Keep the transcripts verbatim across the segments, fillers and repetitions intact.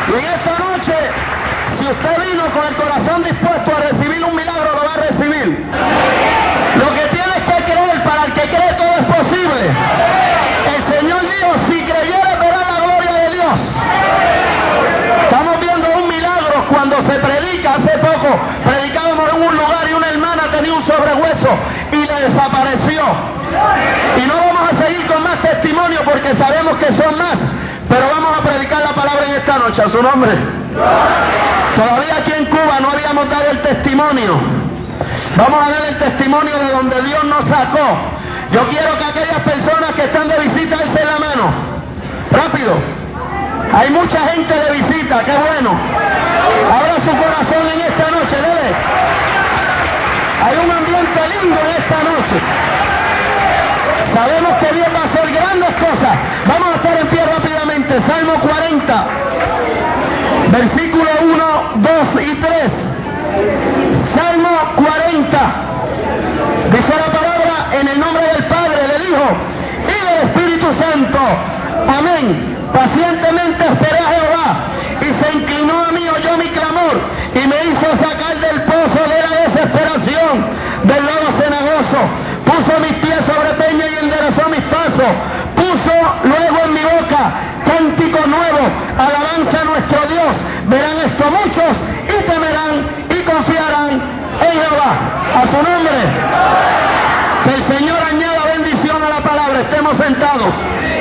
Y en esta noche, si usted vino con el corazón dispuesto a recibir un milagro, lo va a recibir. Lo que tienes que creer, para el que cree todo es posible. El Señor dijo, si creyeres verás la gloria de Dios. Estamos viendo un milagro cuando se predica. Hace poco predicábamos en un lugar y una hermana tenía un sobrehueso y le desapareció. Y no vamos a seguir con más testimonios porque sabemos que son más, pero vamos a predicar la palabra en esta noche, a su nombre. Todavía aquí en Cuba no habíamos dado el testimonio. Vamos a dar el testimonio de donde Dios nos sacó. Yo quiero que aquellas personas que están de visita alcen la mano. Rápido. Hay mucha gente de visita, qué bueno. Abra su corazón en esta noche, dele. Hay un ambiente lindo en esta noche. Sabemos que Dios va a hacer grandes cosas. Vamos a estar en pie rápidamente. Salmo cuarenta, versículo uno, dos y tres. Salmo cuarenta. Dice la palabra, en el nombre del Padre, del Hijo y del Espíritu Santo. Amén. Pacientemente esperé a Jehová y se inclinó a mí, oyó mi clamor y me hizo sacar del pozo de la desesperación, del lodo cenagoso. Puso mis pies sobre peña y enderezó mis pasos. Puso luego en mi boca cántico nuevo, alabanza a nuestro Dios. Verán esto muchos y temerán y confiarán en Jehová. A su nombre. Que el Señor añada bendición a la palabra. Estemos sentados.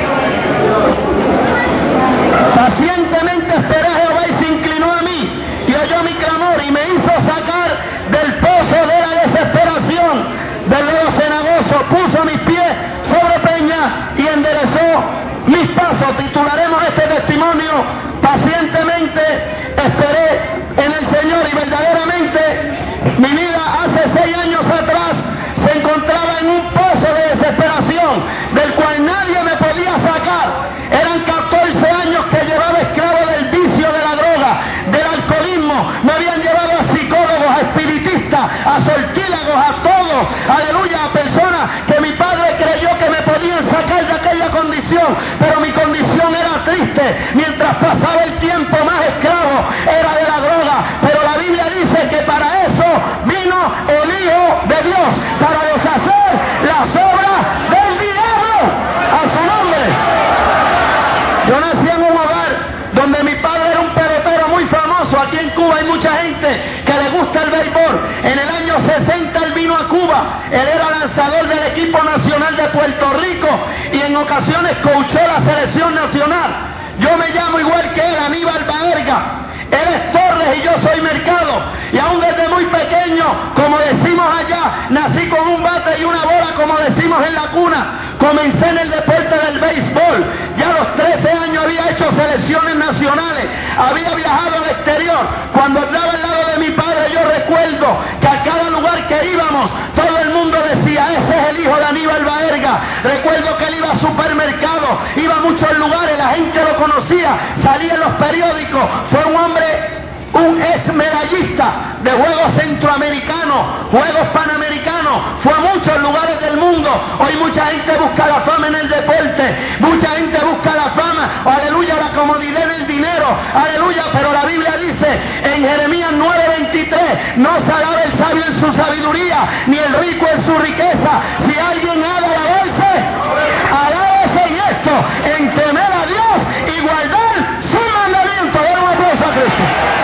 Pacientemente esperé a Jehová y se inclinó a mí y oyó mi clamor y me hizo sacar del pozo de la desesperación, del lodo cenagoso. Puso mis pies sobre peña y enderezó mis pasos. Titularemos este testimonio, pacientemente esperé en el Señor. Y verdaderamente mi vida hace seis años atrás se encontraba en un pozo de desesperación del cual nadie me podía sacar. Eran catorce años que llevaba esclavo del vicio, de la droga, del alcoholismo. Me habían llevado a psicólogos, a espiritistas, a sortílegos, a todos, aleluya, a personas que mi padre creyó que me podían sacar de aquella condición, pero mi condición era triste. Mientras pasaba el tiempo, más esclavo era de la droga. Pero la Biblia dice que para eso vino el Hijo de Dios, para deshacer las obras del diablo. A su nombre. Yo nací en un hogar donde mi padre era un pelotero muy famoso. Aquí en Cuba hay mucha gente que le gusta el béisbol. En el año sesenta él vino a Cuba. Él era lanzador del equipo nacional de Puerto Rico y en ocasiones coachó la selección nacional. Yo me llamo igual que él, Aníbal Baerga. Él es Torres y yo soy Mercado. Y aún desde muy pequeño, como decimos allá, nací con un bate y una bola, como decimos en la cuna. Comencé en el deporte del béisbol. Ya a los trece años había hecho selecciones nacionales. Había viajado al exterior. Cuando andaba al lado de mi padre, yo recuerdo que a cada lugar que íbamos, todo el mundo decía, ese es el hijo de Aníbal Baerga. Recuerdo que él iba a supermercados, iba a muchos lugares, la gente lo conocía, salía en los periódicos. Fue un hombre, un ex medallista de Juegos Centroamericanos, Juegos Panamericanos, fue a muchos lugares del mundo. Hoy mucha gente busca la fama en el deporte, mucha gente busca la fama, aleluya, la comodidad en el dinero, aleluya, pero la Biblia dice en Jeremías nueve veintitrés, no se alabe el sabio en su sabiduría, ni el rico en su riqueza. Si alguien ha de alabarse, alábese en esto, en temer a Dios y guardar su mandamiento. Den un aplauso a Cristo.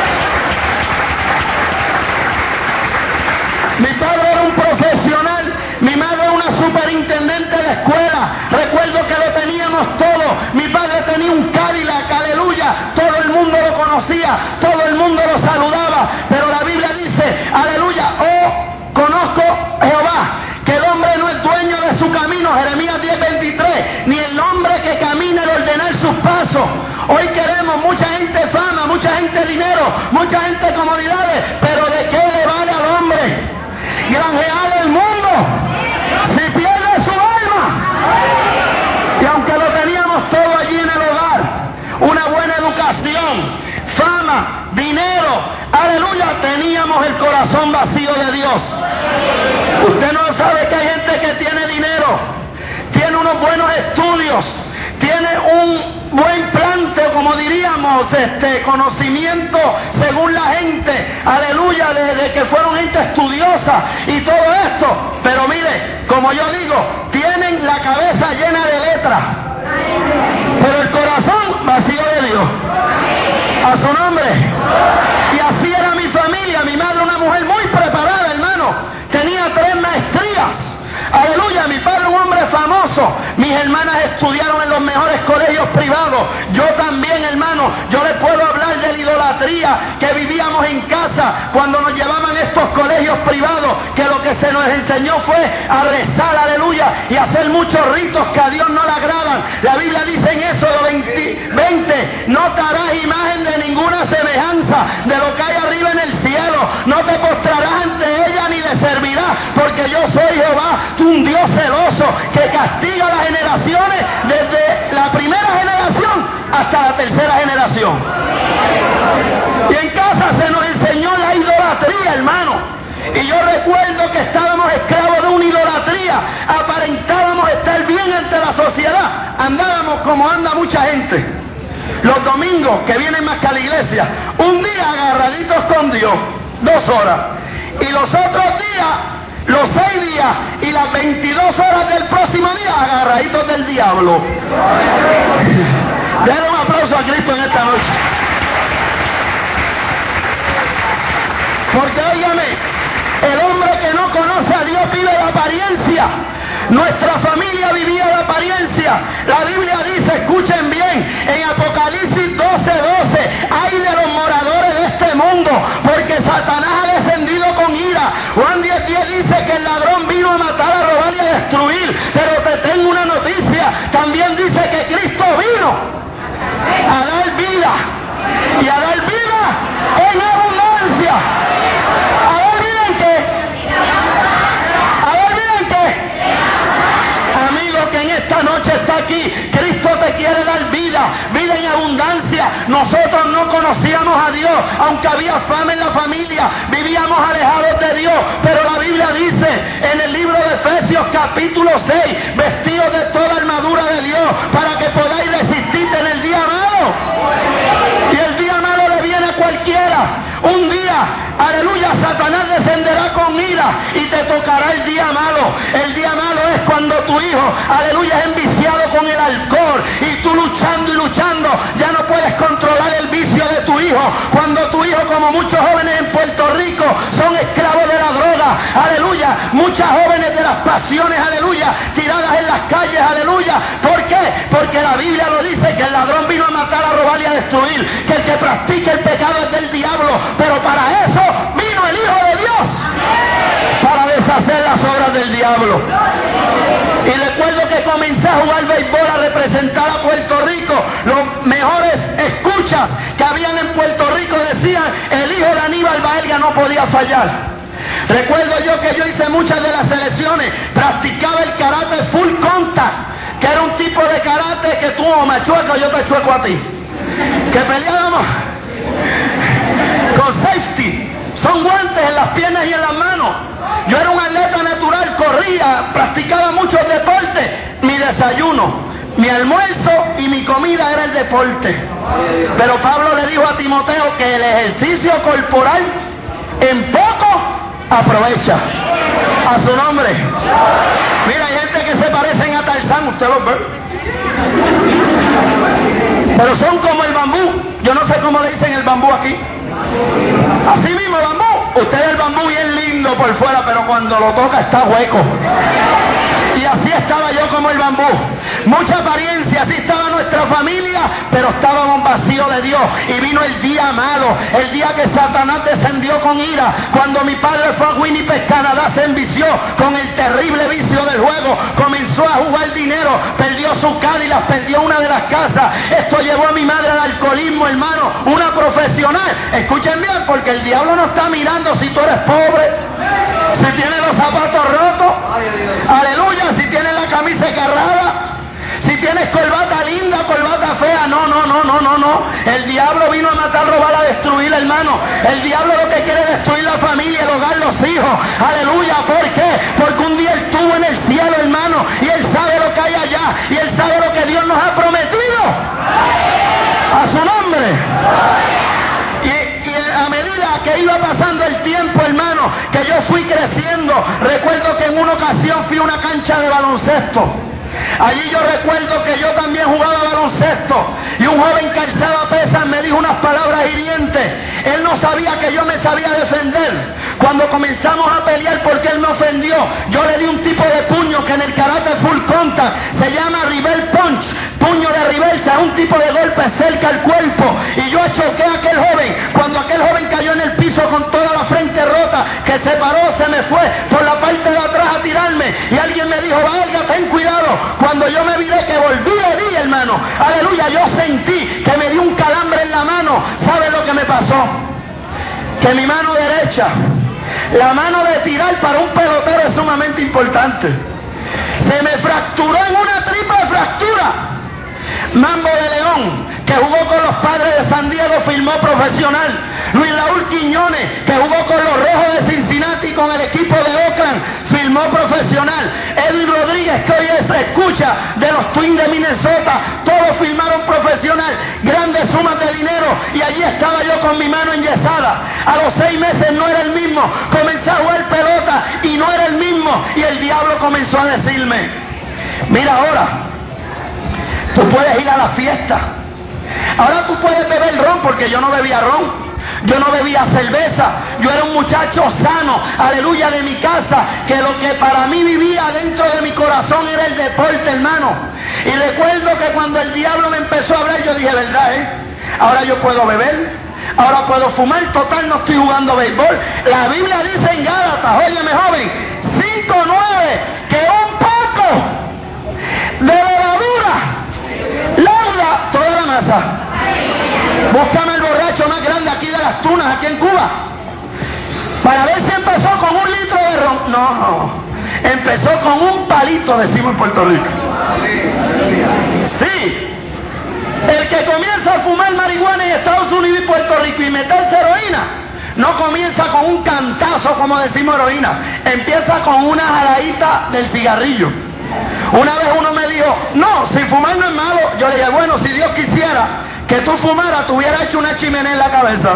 Mi padre era un profesional, mi madre una superintendente de escuela. Recuerdo que lo teníamos todo. Mi padre tenía un Cadillac, aleluya. Todo el mundo lo conocía, todo el mundo lo saludaba. Pero la Biblia dice, aleluya, oh, conozco Jehová, que el hombre no es dueño de su camino, Jeremías diez veintitrés, ni el hombre que camina al ordenar sus pasos. Hoy queremos mucha gente fama, mucha gente dinero, mucha gente comodidades, pero ¿de qué le vale al hombre granjear el mundo si pierde su alma? Y aunque lo teníamos todo allí en el hogar, una buena educación, fama, dinero, aleluya, teníamos el corazón vacío de Dios. Usted no sabe que hay gente que tiene dinero, tiene unos buenos estudios, tiene un buen plante, como diríamos, este, conocimiento según la gente, aleluya, de, de que fueron gente estudiosa y todo esto. Pero mire, como yo digo, tienen la cabeza llena de letras, pero el corazón vacío de Dios. A su nombre. Y así era mi familia. Mi madre, una mujer muy preparada, hermano, tenía tres maestrías. Aleluya, mi padre un hombre famoso. Mis hermanas estudiaron en los mejores colegios privados. Yo también, hermano. Yo les puedo hablar de la idolatría que vivíamos en casa cuando nos llevaban a estos colegios privados, que lo que se nos enseñó fue a rezar, aleluya, y hacer muchos ritos que a Dios no le agradan. La Biblia dice en Éxodo veinte, no te harás imagen de ninguna semejanza de lo que hay arriba en el cielo, no te postrarás ante ella ni le servirás, porque yo soy Jehová, un Dios celoso que castiga a las generaciones desde la primera generación hasta la tercera generación. Y en casa se nos enseñó la idolatría, hermano. Y yo recuerdo que estábamos esclavos de una idolatría, aparentábamos estar bien ante la sociedad, andábamos como anda mucha gente. Los domingos que vienen más que a la iglesia, un día agarraditos con Dios, dos horas, y los otros días, los seis días y las veintidós horas del próximo día, agarraditos del diablo. Denle un aplauso a Cristo en esta noche. Porque óigame, el hombre que no conoce a Dios vive la apariencia. Nuestra familia vivía la apariencia. La Biblia dice, escuchen bien, en Apocalipsis doce doce, ay de los moradores de este mundo, porque Satanás ha descendido con ira. Juan diez diez dice que el ladrón vino a matar, a robar y a destruir. Pero te tengo una noticia, también dice que Cristo vino a dar vida, y a dar vida en abundancia. A dar vida en qué? A dar vida en qué? Amigo que en esta noche está aquí, Cristo te quiere dar vida, vida en abundancia. Nosotros no conocíamos a Dios, aunque había fama en la familia, vivíamos alejados de Dios, pero la Biblia dice en el libro de Efesios capítulo seis, vestidos de toda armadura de Dios, para que podáis resistir en el día malo. Y el día malo le viene a cualquiera. Un día, aleluya, Satanás descenderá con ira y te tocará el día malo. El día malo es cuando tu hijo, aleluya, es enviciado con el alcohol y tú luchando y luchando, ya no puedes controlar el vicio de tu hijo. Cuando tu hijo, como muchos jóvenes en Puerto Rico, son esclavos de la droga, aleluya, muchas jóvenes de las pasiones, aleluya, tiradas en las calles, aleluya. ¿Por qué? Porque la Biblia lo dice, que el ladrón vino a matar, a robar y a destruir, que el que practica el pecado es del diablo. Pero para eso vino el Hijo de Dios, para deshacer las obras del diablo. Y recuerdo que comencé a jugar béisbol, a representar a Puerto Rico. Los mejores escuchas que habían en Puerto Rico decían, el hijo de Aníbal Baelga no podía fallar. Recuerdo yo que yo hice muchas de las selecciones, practicaba el karate full contact, que era un tipo de karate que tú o me chueco, yo te chueco a ti. Que peleábamos con safety, son guantes en las piernas y en las manos. Yo era un atleta natural, corría, practicaba muchos deportes. Mi desayuno, mi almuerzo y mi comida era el deporte. Pero Pablo le dijo a Timoteo que el ejercicio corporal en poco aprovecha. A su nombre. Mira, hay gente que se parecen a Tarzán, usted los ve, pero son como el bambú. Yo no sé cómo le dicen el bambú aquí. Así mismo, bambú. Usted es el bambú bien lindo por fuera, pero cuando lo toca está hueco. Y así estaba yo como el bambú. Mucha apariencia, así estaba nuestra familia, pero estábamos vacíos de Dios. Y vino el día malo, el día que Satanás descendió con ira. Cuando mi padre fue a Winnipeg, Canadá, se envició con el terrible vicio del juego. Comenzó a jugar dinero, perdió su Cadillac, perdió una de las casas. Esto llevó a mi madre al alcoholismo, hermano. Una profesional. Escuchen bien, porque el diablo no está mirando si tú eres pobre, si tienes los zapatos rotos, aleluya, si tienes la camisa agarrada, si tienes corbata linda, corbata fea. No, no, no, no, no, no. El diablo vino a matar, robar, a destruir, hermano. El diablo lo que quiere es destruir la familia, el hogar, los hijos. Aleluya. ¿Por qué? Porque un día Él estuvo en el cielo, hermano, y Él sabe lo que hay allá, y Él sabe lo que Dios nos ha prometido. A su nombre. que yo fui creciendo. Recuerdo que en una ocasión fui a una cancha de baloncesto. Allí yo recuerdo que yo también jugaba baloncesto y un joven que alzaba pesas me dijo unas palabras hirientes. Él no sabía que yo me sabía defender. Cuando comenzamos a pelear porque él me ofendió, yo le di un tipo de puño que en el karate full contact se llama reverse punch, puño de reversa, un tipo de golpe cerca al cuerpo, y yo choqué a aquel joven. Cuando aquel joven cayó en el piso con toda la frente rota, que se paró, se me fue por la parte de atrás a tirarme, y alguien me dijo: valga, ten cuidado. Cuando yo me viré, que volví, le di, hermano, aleluya, yo sentí que me dio un calambre en la mano. ¿Sabe lo que me pasó? Que mi mano derecha, la mano de tirar para un pelotero es sumamente importante, se me fracturó en una triple fractura. Mambo de León, que jugó con los Padres de San Diego, firmó profesional. Luis Raúl Quiñones, que jugó con los Rojos de Cincinnati con el equipo de Oakland, firmó profesional. Edwin Rodríguez, que hoy se escucha, de los Twins de Minnesota, todos firmaron profesional, grandes sumas de dinero, y allí estaba yo con mi mano enyesada. A los seis meses no era el mismo, comencé a jugar pelota y no era el mismo, y el diablo comenzó a decirme: mira, ahora tú puedes ir a la fiesta, ahora tú puedes beber ron, porque yo no bebía ron, yo no bebía cerveza, yo era un muchacho sano, aleluya, de mi casa, que lo que para mí vivía dentro de mi corazón era el deporte, hermano. Y recuerdo que cuando el diablo me empezó a hablar, yo dije: verdad, ¿eh? Ahora yo puedo beber, ahora puedo fumar, total no estoy jugando béisbol. La Biblia dice en Gálatas, óyeme joven, cinco nueve, que un poco de levadura lauda toda la masa. Búscame el borracho más grande aquí de las Tunas, aquí en Cuba, para ver si empezó con un litro de ron. No, empezó con un palito, decimos en Puerto Rico. Sí, el que comienza a fumar marihuana en Estados Unidos y Puerto Rico y meterse heroína, no comienza con un cantazo, como decimos heroína, empieza con una jaladita del cigarrillo. Una vez uno me dijo: no, si fumar no es malo. Yo le dije: bueno, si Dios quisiera que tú fumaras, te hubiera hecho una chimenea en la cabeza.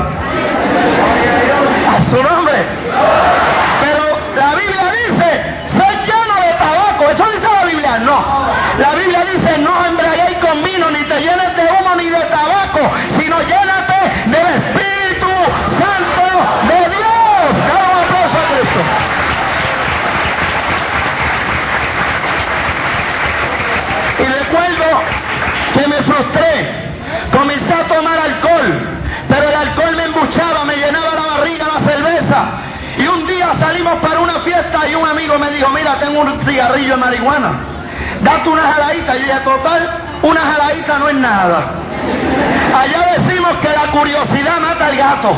A su nombre. Pero la Biblia dice: sé lleno de tabaco. ¿Eso dice la Biblia? No. La Biblia dice: no embriaguéis con vino, ni te llenes de humo ni de tabaco, sino llénate del Espíritu Santo de Dios. Dale un aplauso a Cristo. Y recuerdo que me frustré, comencé a tomar alcohol, pero el alcohol me embuchaba, me llenaba la barriga, la cerveza. Y un día salimos para una fiesta y un amigo me dijo: mira, tengo un cigarrillo de marihuana, date una jaladita. Y yo dije: total, una jaladita no es nada. Allá decimos que la curiosidad mata al gato.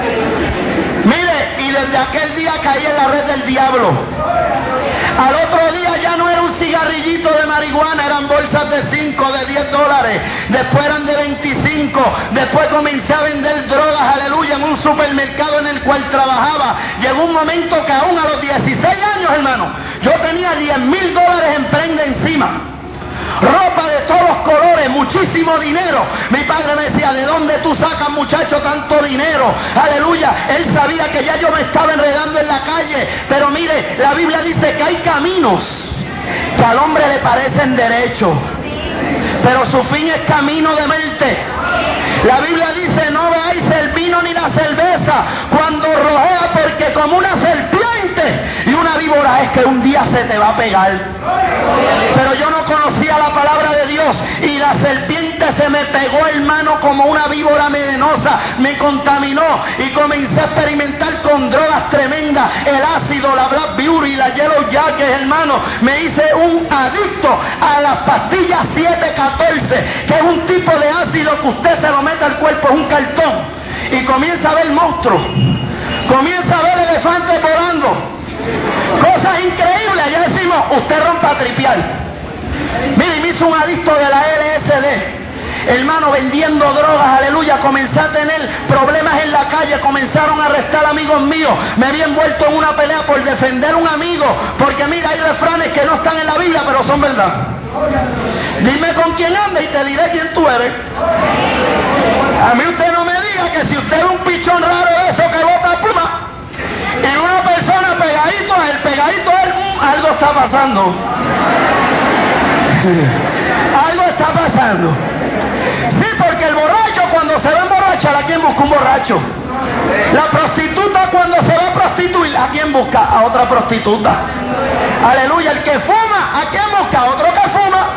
Mire, y desde aquel día caí en la red del diablo. Al otro día ya no era un cigarrillito de marihuana, eran bolsas de cinco, de diez dólares, después eran de veinticinco, después comencé a vender drogas, aleluya, en un supermercado en el cual trabajaba. Llegó un momento que aún a los dieciséis años, hermano, yo tenía diez mil dólares en prenda encima. Ropa de todos los colores, muchísimo dinero. Mi padre me decía: ¿de dónde tú sacas, muchacho, tanto dinero? Aleluya. Él sabía que ya yo me estaba enredando en la calle. Pero mire, la Biblia dice que hay caminos que al hombre le parecen derechos, pero su fin es camino de muerte. La Biblia dice: no veáis el vino ni la cerveza cuando rojea, porque como una serpiente y una víbora es que un día se te va a pegar. Pero yo no conocía la palabra de Dios y la serpiente se me pegó, hermano, como una víbora venenosa, me contaminó y comencé a experimentar con drogas tremendas, el ácido, la Black Beauty, la Yellow Jacket, hermano. Me hice un adicto a las pastillas siete catorce, que es un tipo de ácido que usted se lo mete al cuerpo, es un cartón, y comienza a ver monstruos, comienza a ver elefantes volando, cosas increíbles. Ya decimos: usted rompa a tripear. Mire, me hizo un adicto de la L S D, hermano, vendiendo drogas, aleluya. Comencé a tener problemas en la calle, comenzaron a arrestar amigos míos, me había envuelto en una pelea por defender a un amigo, porque mira, hay refranes que no están en la Biblia, pero son verdad. Dime con quién anda y te diré quién tú eres. A mí usted no me diga que si usted es un pichón raro de eso que bota pluma y una persona no? Algo está pasando. Sí, porque el borracho cuando se va a emborrachar, ¿a quién busca? Un borracho. La prostituta cuando se va a prostituir, ¿a quién busca? A otra prostituta. Aleluya. El que fuma, ¿a quién busca? A otro que fuma.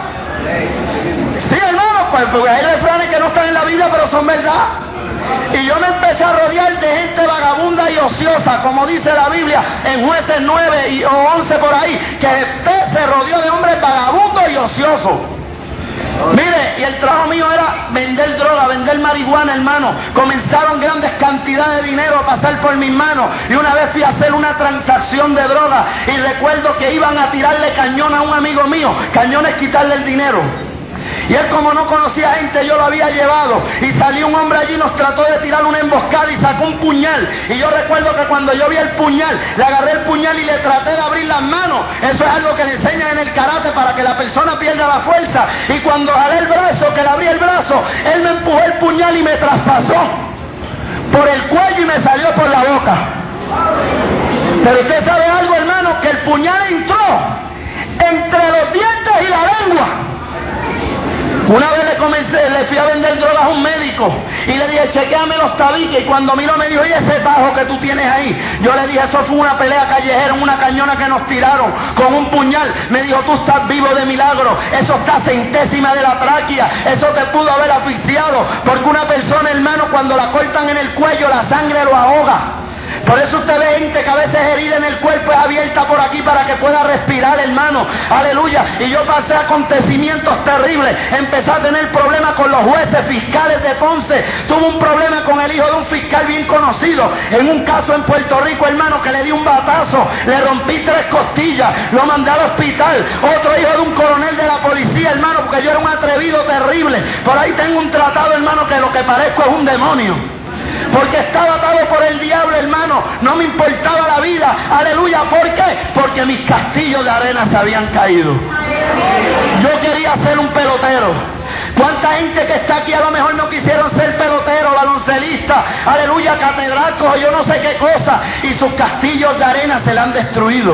Sí, hermano, pues, pues hay refranes que no están en la Biblia, pero son verdad. Y yo me empecé a rodear de gente vagabunda y ociosa, como dice la Biblia en Jueces nueve y, o once por ahí, que usted se rodeó de hombres vagabundos y ociosos. Mire, y el trabajo mío era vender droga, vender marihuana, hermano. Comenzaron grandes cantidades de dinero a pasar por mis manos. Y una vez fui a hacer una transacción de droga y recuerdo que iban a tirarle cañón a un amigo mío. Cañón es quitarle el dinero. Y él, como no conocía gente, yo lo había llevado. Y salió un hombre allí, nos trató de tirar una emboscada y sacó un puñal. Y yo recuerdo que cuando yo vi el puñal, le agarré el puñal y le traté de abrir las manos. Eso es algo que le enseñan en el karate para que la persona pierda la fuerza. Y cuando jalé el brazo, que le abrí el brazo, él me empujó el puñal y me traspasó por el cuello y me salió por la boca. Pero usted sabe algo, hermano, que el puñal entró entre los dientes y la lengua. Una vez le comencé, le fui a vender drogas a un médico y le dije, chequéame los tabiques, y cuando miró me dijo, ¿y ese tajo que tú tienes ahí? Yo le dije, eso fue una pelea callejera, una cañona que nos tiraron con un puñal. Me dijo, tú estás vivo de milagro, eso está centésima de la tráquea, eso te pudo haber asfixiado, porque una persona, hermano, cuando la cortan en el cuello, la sangre lo ahoga. Por eso usted ve gente que a veces herida en el cuerpo, es abierta por aquí para que pueda respirar, hermano. Aleluya. Y yo pasé acontecimientos terribles. Empecé a tener problemas con los jueces fiscales de Ponce. Tuve un problema con el hijo de un fiscal bien conocido. En un caso en Puerto Rico, hermano, que le di un batazo, le rompí tres costillas, lo mandé al hospital. Otro hijo de un coronel de la policía, hermano, porque yo era un atrevido terrible. Por ahí tengo un tratado, hermano, que lo que parezco es un demonio. Porque estaba atado por el diablo, hermano. No me importaba la vida. Aleluya. ¿Por qué? Porque mis castillos de arena se habían caído. Yo quería ser un pelotero. ¿Cuánta gente que está aquí a lo mejor no quisieron ser pelotero, baloncelista, aleluya, catedráticos o yo no sé qué cosa? Y sus castillos de arena se la han destruido.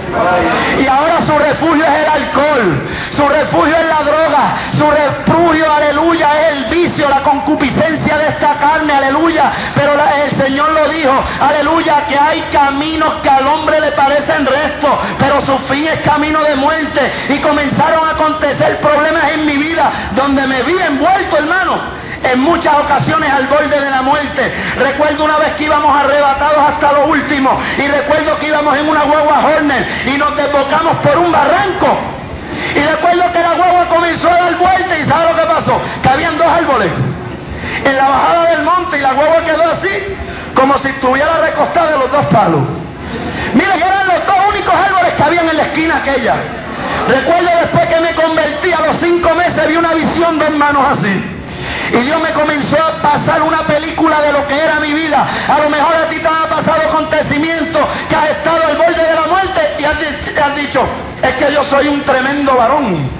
Y ahora su refugio es el alcohol, su refugio es la droga, su refugio, aleluya, es el vicio, la concupiscencia de esta carne, aleluya. Pero la, el Señor lo dijo, aleluya, que hay caminos que al hombre le parecen rectos, pero su fin es camino de muerte. Y comenzaron a acontecer problemas en mi vida, donde me vi envuelto, hermano, en muchas ocasiones al borde de la muerte. Recuerdo una vez que íbamos arrebatados hasta lo último, y recuerdo que íbamos en una guagua Horner y nos desbocamos por un barranco, y recuerdo que la guagua comenzó a dar vuelta, y ¿sabe lo que pasó? Que habían dos árboles en la bajada del monte, y la guagua quedó así, como si estuviera recostada de los dos palos. Mira, que eran los dos únicos árboles que habían en la esquina aquella. Recuerdo después que me convertí, a los cinco meses vi una visión de hermanos así. Y Dios me comenzó a pasar una película de lo que era mi vida. A lo mejor a ti te han pasado acontecimientos que has estado al borde de la muerte y has, has dicho, es que yo soy un tremendo varón,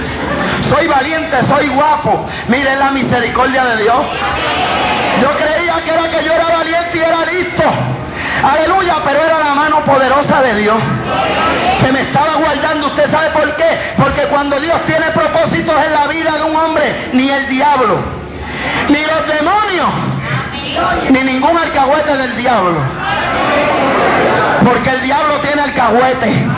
soy valiente, soy guapo. Miren la misericordia de Dios. Yo creía que era que yo era valiente y era listo, aleluya, pero era la mano poderosa de Dios que me estaba guardando. ¿Usted sabe por qué? Porque cuando Dios tiene propósitos en la vida de un hombre, ni el diablo, ni los demonios, ni ningún alcahuete del diablo, porque el diablo tiene alcahuete,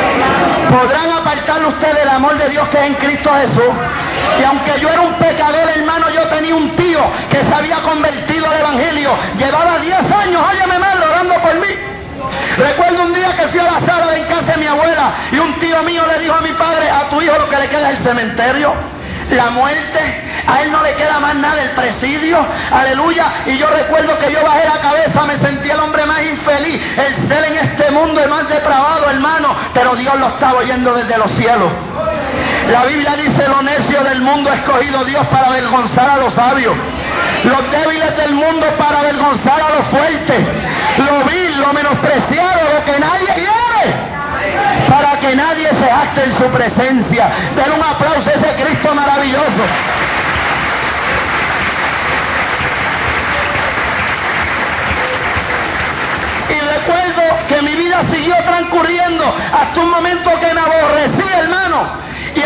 podrán apartarle usted del amor de Dios que es en Cristo Jesús. Y aunque yo era un pecador, hermano, yo tenía un tío que se había convertido al evangelio, llevaba diez años, óyeme mal, orando por mí. Recuerdo un día que fui a la sala de en casa de mi abuela y un tío mío le dijo a mi padre, a tu hijo lo que le queda es el cementerio, la muerte, a él no le queda más nada, el presidio, aleluya. Y yo recuerdo que yo bajé la cabeza, me sentí el hombre más infeliz, el ser en este mundo el más depravado, hermano, pero Dios lo estaba oyendo desde los cielos. La Biblia dice, lo necio del mundo ha escogido Dios para avergonzar a los sabios, los débiles del mundo para avergonzar a los fuertes, lo vil, lo menospreciado, lo que nadie quiere, para que nadie se jacte en su presencia. Den un aplauso a ese Cristo maravilloso. Y recuerdo que mi vida siguió transcurriendo hasta un momento que me aborrecí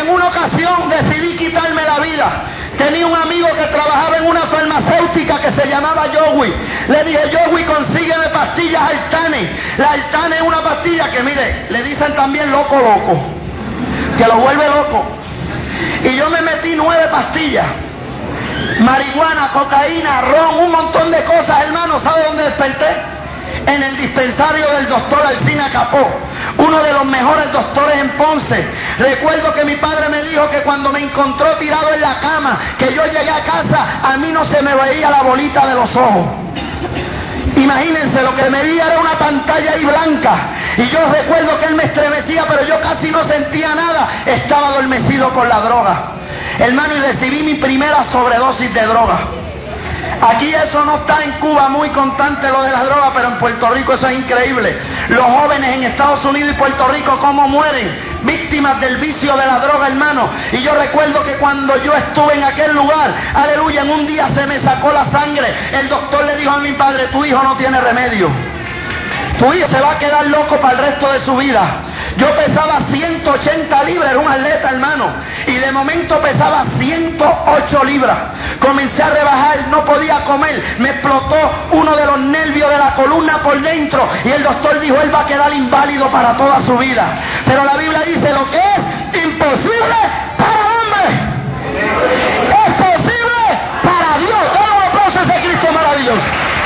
en una ocasión decidí quitarme la vida. Tenía un amigo que trabajaba en una farmacéutica que se llamaba Joey. Le dije, Joey, consígueme pastillas Altane. La Altane es una pastilla que, mire, le dicen también loco loco, que lo vuelve loco. Y yo me metí nueve pastillas. Marihuana, cocaína, ron, un montón de cosas, hermano. ¿Sabe dónde desperté? En el dispensario del doctor Alcina Capó, uno de los mejores doctores en Ponce. Recuerdo que mi padre me dijo que cuando me encontró tirado en la cama, que yo llegué a casa, a mí no se me veía la bolita de los ojos. Imagínense, lo que me veía era una pantalla ahí blanca. Y yo recuerdo que él me estremecía, pero yo casi no sentía nada. Estaba adormecido con la droga, hermano, y recibí mi primera sobredosis de droga. Aquí eso no está en Cuba muy constante, lo de las drogas, pero en Puerto Rico eso es increíble. Los jóvenes en Estados Unidos y Puerto Rico, cómo mueren, víctimas del vicio de la droga, hermano. Y yo recuerdo que cuando yo estuve en aquel lugar, aleluya, en un día se me sacó la sangre. El doctor le dijo a mi padre, tu hijo no tiene remedio. Tu hijo se va a quedar loco para el resto de su vida. Yo pesaba ciento ochenta libras, era un atleta, hermano, y de momento pesaba ciento ocho libras. Comencé a rebajar, no podía comer, me explotó uno de los nervios de la columna por dentro, y el doctor dijo, él va a quedar inválido para toda su vida. Pero la Biblia dice, lo que es imposible para el hombre es posible para Dios. Dale un aplauso a ese Cristo maravilloso.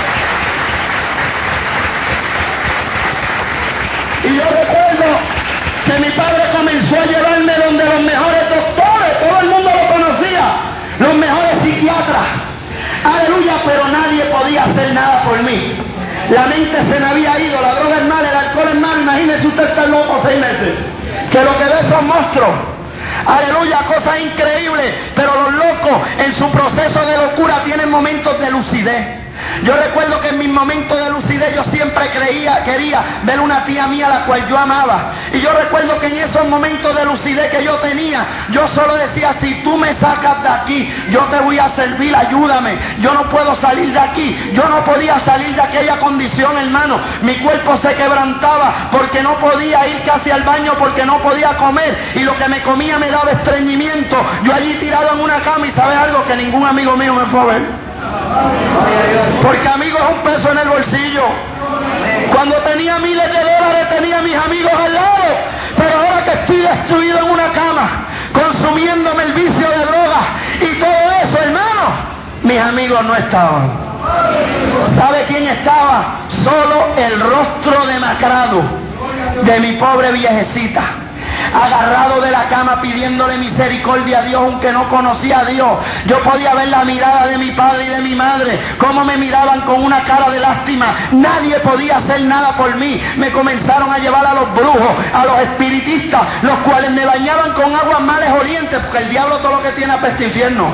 Y yo recuerdo que mi padre comenzó a llevarme donde los mejores doctores, todo el mundo lo conocía, los mejores psiquiatras, aleluya, pero nadie podía hacer nada por mí. La mente se me había ido, la droga es mala, el alcohol es malo. Imagínese usted estar loco seis meses, que lo que ve son monstruos, aleluya, cosas increíbles. Pero los locos en su proceso de locura tienen momentos de lucidez. Yo recuerdo que en mis momentos de lucidez yo siempre creía, quería ver una tía mía a la cual yo amaba. Y yo recuerdo que en esos momentos de lucidez que yo tenía, yo solo decía, si tú me sacas de aquí, yo te voy a servir, ayúdame. Yo no puedo salir de aquí. Yo no podía salir de aquella condición, hermano. Mi cuerpo se quebrantaba porque no podía ir casi al baño, porque no podía comer. Y lo que me comía me daba estreñimiento. Yo allí tirado en una cama, y ¿sabes algo? Que ningún amigo mío me fue a ver. Porque amigo es un peso en el bolsillo. Cuando tenía miles de dólares tenía a mis amigos al lado, pero ahora que estoy destruido en una cama, consumiéndome el vicio de drogas y todo eso, hermano, mis amigos no estaban. ¿Sabe quién estaba? Solo el rostro demacrado de mi pobre viejecita, agarrado de la cama pidiéndole misericordia a Dios, aunque no conocía a Dios. Yo podía ver la mirada de mi padre y de mi madre, cómo me miraban con una cara de lástima. Nadie podía hacer nada por mí. Me comenzaron a llevar a los brujos, a los espiritistas, los cuales me bañaban con aguas males olientes, porque el diablo todo lo que tiene apesta infierno.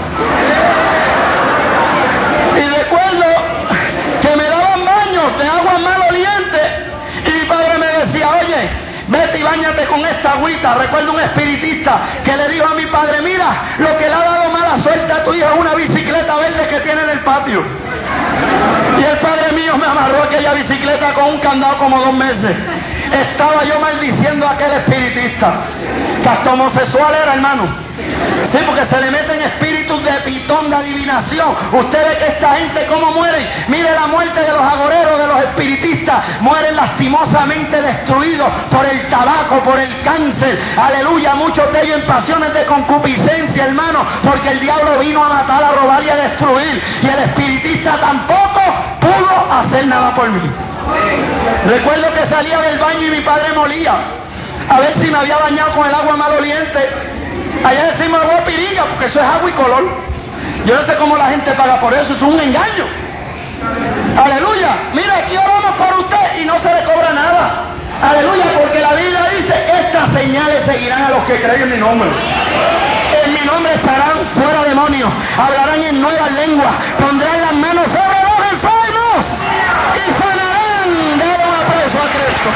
Y recuerdo que me daban baños de aguas malolientes, y mi padre me decía, oye, vete y báñate con esta agüita. Recuerdo un espiritista que le dijo a mi padre, mira, lo que le ha dado mala suerte a tu hijo es una bicicleta verde que tiene en el patio. Y el padre mío me amarró aquella bicicleta con un candado como dos meses. Estaba yo maldiciendo a aquel espiritista, que hasta homosexual era, hermano. Sí, porque se le meten espíritus de pitón, de adivinación. Usted ve que esta gente cómo mueren. Mire la muerte de los agoreros, de los espiritistas. Mueren lastimosamente destruidos por el tabaco, por el cáncer. Aleluya, muchos de ellos en pasiones de concupiscencia, hermano, porque el diablo vino a matar, a robar y a destruir. Y el espiritista tampoco pudo hacer nada por mí. Recuerdo que salía del baño y mi padre molía a ver si me había bañado con el agua maloliente. Allá decimos agua piringa, porque eso es agua y color. Yo no sé cómo la gente paga por eso, es un engaño. Aleluya, mira, aquí oramos por usted y no se le cobra nada. Aleluya, porque la Biblia dice, estas señales seguirán a los que creen en mi nombre. En mi nombre estarán fuera demonios, hablarán en nuevas lenguas, pondrán las manos sobre los enfermos y sanarán. Dale un aplauso a Cristo.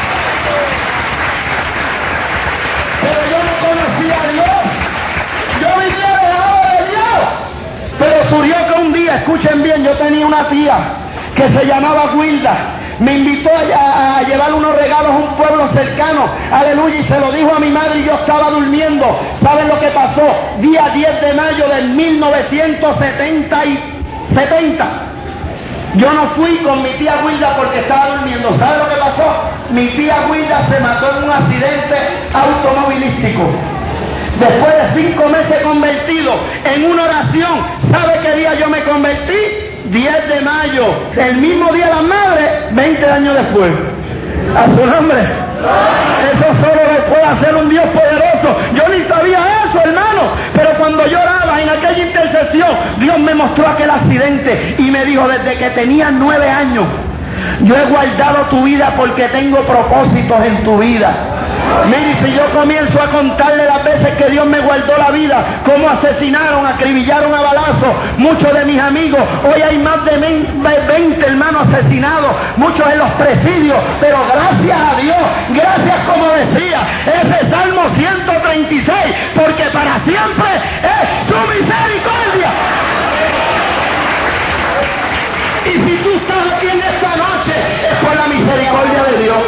Pero yo no conocía a Dios, yo vivía del lado de Dios. Pero surgió que un día, escuchen bien, yo tenía una tía que se llamaba Wilda. Me invitó a, a llevar unos regalos a un pueblo cercano, aleluya, y se lo dijo a mi madre y yo estaba durmiendo. ¿Saben lo que pasó? Día diez de mayo de mil novecientos setenta y setenta. Yo no fui con mi tía Wilda porque estaba durmiendo. ¿Sabe lo que pasó? Mi tía Wilda se mató en un accidente automovilístico. Después de cinco meses convertido en una oración, ¿sabe qué día yo me convertí? diez de mayo, el mismo día de las madres, veinte años después. A su nombre. Eso solo lo puede hacer un Dios poderoso. Yo ni sabía eso, hermano, pero cuando yo oraba en aquella intercesión, Dios me mostró aquel accidente y me dijo: desde que tenía nueve años yo he guardado tu vida porque tengo propósitos en tu vida. Mire, si yo comienzo a contarle las veces que Dios me guardó la vida, cómo asesinaron, acribillaron a balazos muchos de mis amigos. Hoy hay más de veinte hermanos asesinados, muchos en los presidios, pero gracias a Dios, gracias, como decía ese Salmo ciento treinta y seis, porque para siempre es su misericordia. Y si tú estás aquí en esta noche, es por la misericordia de Dios.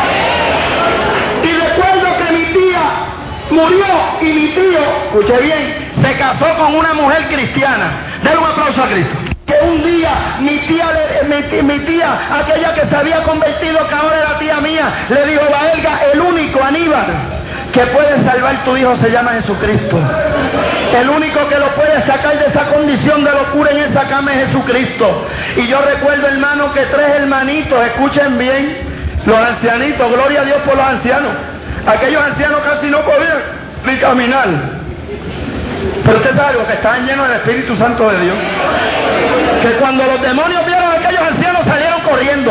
Y recuerdo que mi tía murió y mi tío, escuche bien, se casó con una mujer cristiana. Denle un aplauso a Cristo. Que un día mi tía, mi, mi tía, aquella que se había convertido, que ahora era tía mía, le dijo: Baelga, el único, Aníbal, que puede salvar tu hijo se llama Jesucristo. El único que lo puede sacar de esa condición de locura en esa cama es Jesucristo. Y yo recuerdo, hermano, que tres hermanitos, escuchen bien, los ancianitos, gloria a Dios por los ancianos. Aquellos ancianos casi no podían ni caminar. Pero usted sabe algo, que estaban llenos del Espíritu Santo de Dios. Que cuando los demonios vieron a aquellos ancianos, salieron corriendo.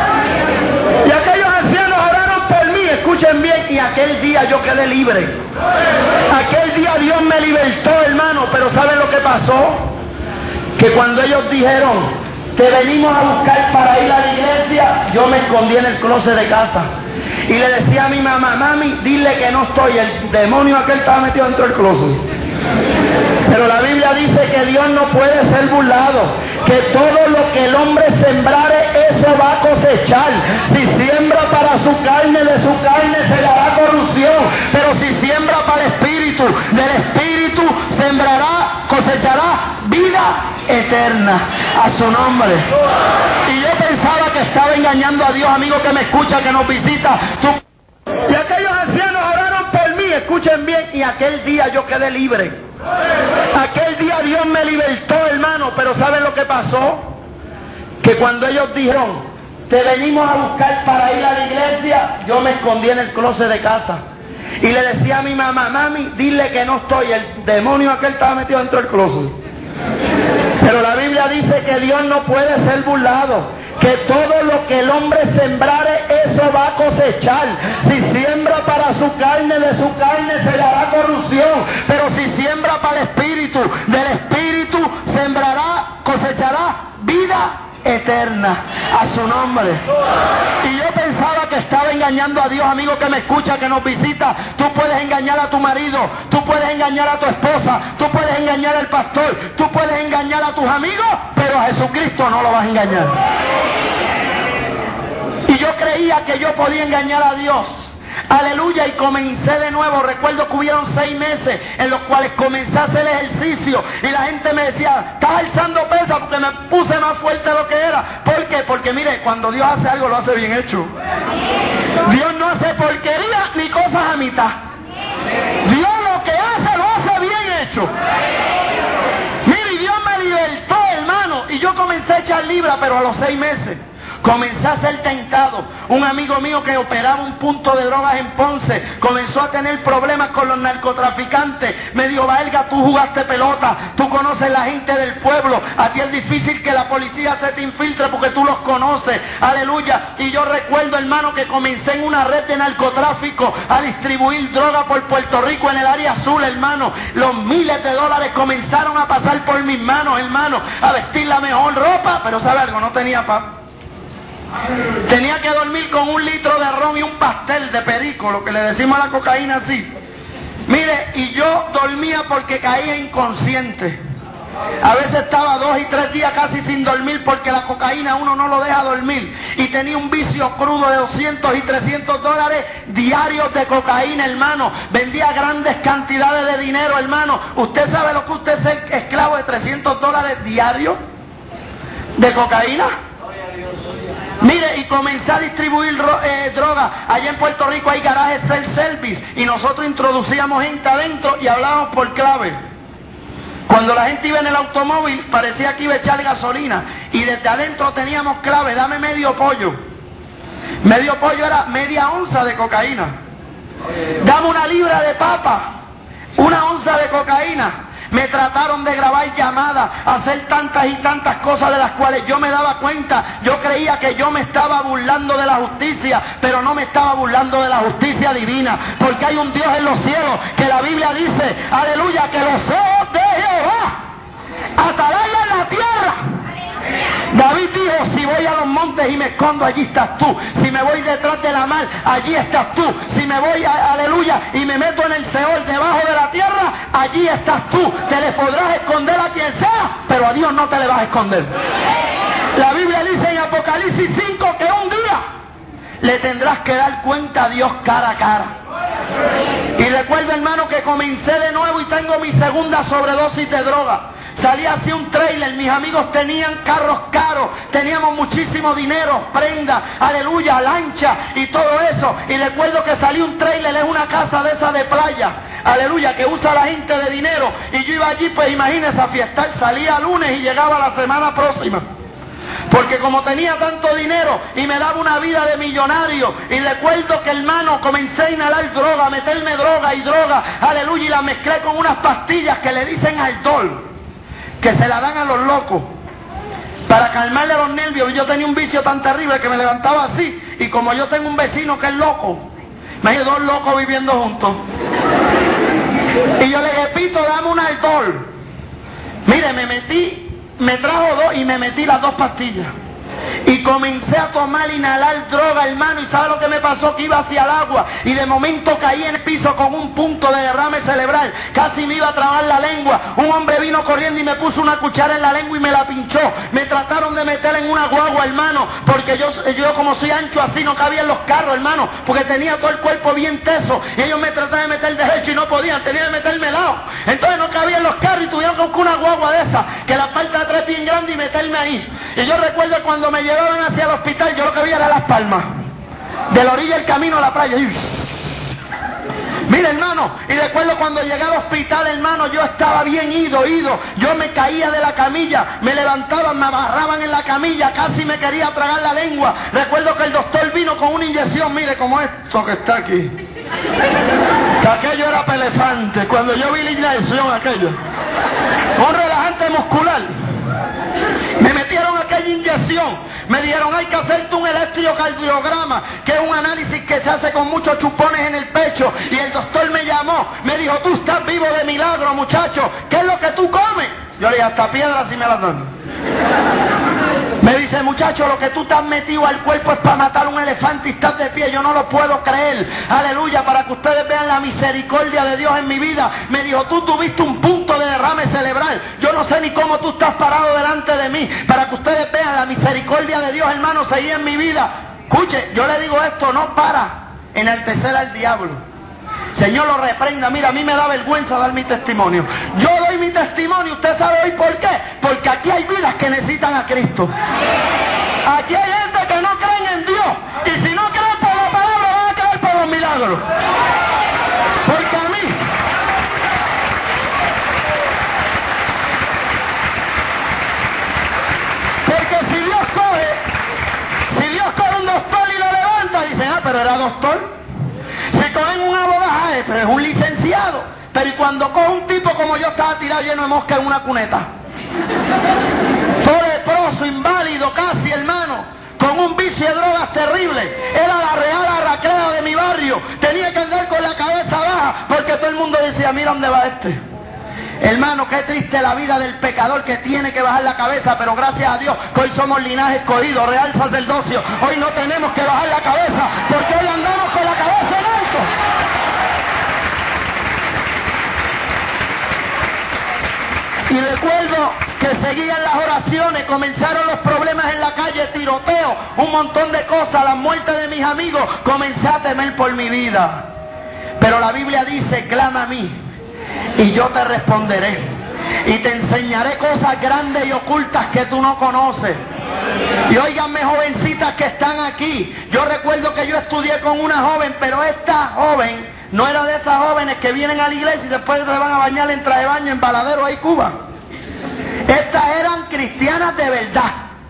Y aquellos ancianos oraron por mí, escuchen bien, y aquel día yo quedé libre. Aquel día Dios me libertó, hermano, pero ¿saben lo que pasó? Que cuando ellos dijeron: te venimos a buscar para ir a la iglesia, yo me escondí en el closet de casa. Y le decía a mi mamá: mami, dile que no estoy. El demonio aquel estaba metido dentro del closet. Pero la Biblia dice que Dios no puede ser burlado, que todo lo que el hombre sembrare, eso va a cosechar. Si siembra para su carne, de su carne se le hará corrupción, pero si siembra para el Espíritu, del Espíritu sembrará, cosechará vida eterna. A su nombre. Y yo pensaba que estaba engañando a Dios, amigo que me escucha, que nos visita. Tú... Y aquellos ancianos oraron por mí, escuchen bien, y aquel día yo quedé libre. Aquel día Dios me libertó, hermano, pero ¿saben lo que pasó? Que cuando ellos dijeron: te venimos a buscar para ir a la iglesia, yo me escondí en el closet de casa. Y le decía a mi mamá: mami, dile que no estoy. El demonio aquel estaba metido dentro del closet. Pero la Biblia dice que Dios no puede ser burlado, que todo lo que el hombre sembrare, eso va a cosechar. Si siembra para su carne, de su carne se le hará corrupción, pero si siembra para el Espíritu, del Espíritu sembrará, cosechará vida eterna. A su nombre. Y yo pensaba que estaba engañando a Dios, amigo que me escucha, que nos visita. Tú puedes engañar a tu marido, tú puedes engañar a tu esposa, tú puedes engañar al pastor, tú puedes engañar a tus amigos, pero a Jesucristo no lo vas a engañar. Y yo creía que yo podía engañar a Dios. Aleluya, y comencé de nuevo. Recuerdo que hubieron seis meses en los cuales comencé a hacer ejercicio y la gente me decía: estás alzando pesas, porque me puse más fuerte de lo que era. ¿Por qué? Porque mire, cuando Dios hace algo, lo hace bien hecho. Dios no hace porquería ni cosas a mitad. Dios lo que hace, lo hace bien hecho. Mire, y Dios me libertó, hermano, y yo comencé a echar libra, pero a los seis meses comencé a ser tentado. Un amigo mío que operaba un punto de drogas en Ponce comenzó a tener problemas con los narcotraficantes. Me dijo: Baelga, tú jugaste pelota, tú conoces la gente del pueblo, a ti es difícil que la policía se te infiltre porque tú los conoces. Aleluya. Y yo recuerdo, hermano, que comencé en una red de narcotráfico a distribuir droga por Puerto Rico en el área azul, hermano. Los miles de dólares comenzaron a pasar por mis manos, hermano, a vestir la mejor ropa, pero ¿sabe algo? No tenía paz. Tenía que dormir con un litro de ron y un pastel de perico, lo que le decimos a la cocaína así. Mire, y yo dormía porque caía inconsciente. A veces estaba dos y tres días casi sin dormir porque la cocaína uno no lo deja dormir. Y tenía un vicio crudo de doscientos y trescientos dólares diarios de cocaína, hermano. Vendía grandes cantidades de dinero, hermano. ¿Usted sabe lo que usted es el esclavo de trescientos dólares diarios de cocaína? Mire, y comencé a distribuir eh, droga. Allá en Puerto Rico hay garajes self-service y nosotros introducíamos gente adentro y hablábamos por clave. Cuando la gente iba en el automóvil parecía que iba a echar gasolina y desde adentro teníamos clave. Dame medio pollo. Medio pollo era media onza de cocaína. Dame una libra de papa, una onza de cocaína. Me trataron de grabar llamadas, hacer tantas y tantas cosas de las cuales yo me daba cuenta. Yo creía que yo me estaba burlando de la justicia, pero no me estaba burlando de la justicia divina, porque hay un Dios en los cielos que la Biblia dice, aleluya, que los ojos de Jehová atalayas en la tierra. David dijo, si voy a los montes y me escondo, allí estás tú. Si me voy detrás de la mar, allí estás tú. Si me voy, a, aleluya, y me meto en el Seol debajo de la tierra, allí estás tú. Te le podrás esconder a quien sea, pero a Dios no te le vas a esconder. La Biblia dice en Apocalipsis cinco que un día le tendrás que dar cuenta a Dios cara a cara. Y recuerdo, hermano, que comencé de nuevo y tengo mi segunda sobredosis de droga. Salí hacia un trailer, mis amigos tenían carros caros, teníamos muchísimo dinero, prenda, aleluya, lancha y todo eso. Y recuerdo que salí un trailer, es una casa de esa de playa, aleluya, que usa la gente de dinero. Y yo iba allí, pues imagínense, a fiestar, salía lunes y llegaba la semana próxima. Porque como tenía tanto dinero y me daba una vida de millonario, y recuerdo que, hermano, comencé a inhalar droga, a meterme droga y droga, aleluya, y la mezclé con unas pastillas que le dicen Aldol, que se la dan a los locos para calmarle los nervios. Yo tenía un vicio tan terrible que me levantaba así, y como yo tengo un vecino que es loco, me hay dos locos viviendo juntos, y yo le repito, dame un Aldol. Mire, me metí, me trajo dos y me metí las dos pastillas y comencé a tomar, inhalar droga, hermano. Y ¿sabe lo que me pasó? Que iba hacia el agua y de momento caí en el piso con un punto de derrame cerebral, casi me iba a trabar la lengua. Un hombre vino corriendo y me puso una cuchara en la lengua y me la pinchó. Me trataron de meter en una guagua, hermano, porque yo, yo como soy ancho así no cabía en los carros, hermano, porque tenía todo el cuerpo bien teso, y ellos me trataban de meter derecho y no podían, tenían que meterme lado. Entonces no cabía en los carros y tuvieron que buscar una guagua de esa, que la parte de atrás bien grande, y meterme ahí. Y yo recuerdo cuando me llevaban hacia el hospital, yo lo que veía era Las Palmas, de la orilla del camino a la playa. Mira, hermano, y recuerdo cuando llegué al hospital, hermano, yo estaba bien ido, ido. Yo me caía de la camilla, me levantaban, me amarraban en la camilla, casi me quería tragar la lengua. Recuerdo que el doctor vino con una inyección, mire como esto que está aquí, que aquello era pelefante. Cuando yo vi la inyección aquello, un relajante muscular, me metieron aquella inyección, me dijeron hay que hacerte un electrocardiograma, que es un análisis que se hace con muchos chupones en el pecho. Y el doctor me llamó, me dijo, tú estás vivo de milagro, muchacho, ¿qué es lo que tú comes? Yo le dije, hasta piedras si me las dan. Me dice, muchacho, lo que tú te has metido al cuerpo es para matar un elefante y estás de pie. Yo no lo puedo creer. Aleluya, para que ustedes vean la misericordia de Dios en mi vida. Me dijo, tú tuviste un punto de derrame cerebral. Yo no sé ni cómo tú estás parado delante de mí. Para que ustedes vean la misericordia de Dios, hermano, seguía en mi vida. Escuche, yo le digo esto, no para enaltecer al diablo. Señor lo reprenda. Mira, a mí me da vergüenza dar mi testimonio. Yo doy mi testimonio, ¿usted sabe hoy por qué? Porque aquí hay vidas que necesitan a Cristo. Aquí hay gente que no creen en Dios, y si no creen por la palabra van a creer por los milagros. Porque a mí, porque si Dios coge, si Dios coge un doctor y lo levanta, dicen, ah, pero era doctor. Si cogen un abogado, pero es un licenciado. Pero y cuando coge un tipo como yo, estaba tirado lleno de mosca en una cuneta, todo leproso, inválido casi, hermano, con un vicio de drogas terrible. Era la real arracrea de mi barrio. Tenía que andar con la cabeza baja porque todo el mundo decía, mira dónde va este. Hermano, qué triste la vida del pecador que tiene que bajar la cabeza, pero gracias a Dios que hoy somos linaje escogido, real sacerdocio. Hoy no tenemos que bajar la cabeza, porque hoy andamos con la cabeza en alto. Y recuerdo que seguían las oraciones, comenzaron los problemas en la calle, tiroteo, un montón de cosas, la muerte de mis amigos, comencé a temer por mi vida. Pero la Biblia dice, clama a mí y yo te responderé y te enseñaré cosas grandes y ocultas que tú no conoces. Y óiganme, jovencitas que están aquí, yo recuerdo que yo estudié con una joven, pero esta joven no era de esas jóvenes que vienen a la iglesia y después se van a bañar en traje de baño en Baladero ahí Cuba. Estas eran cristianas de verdad.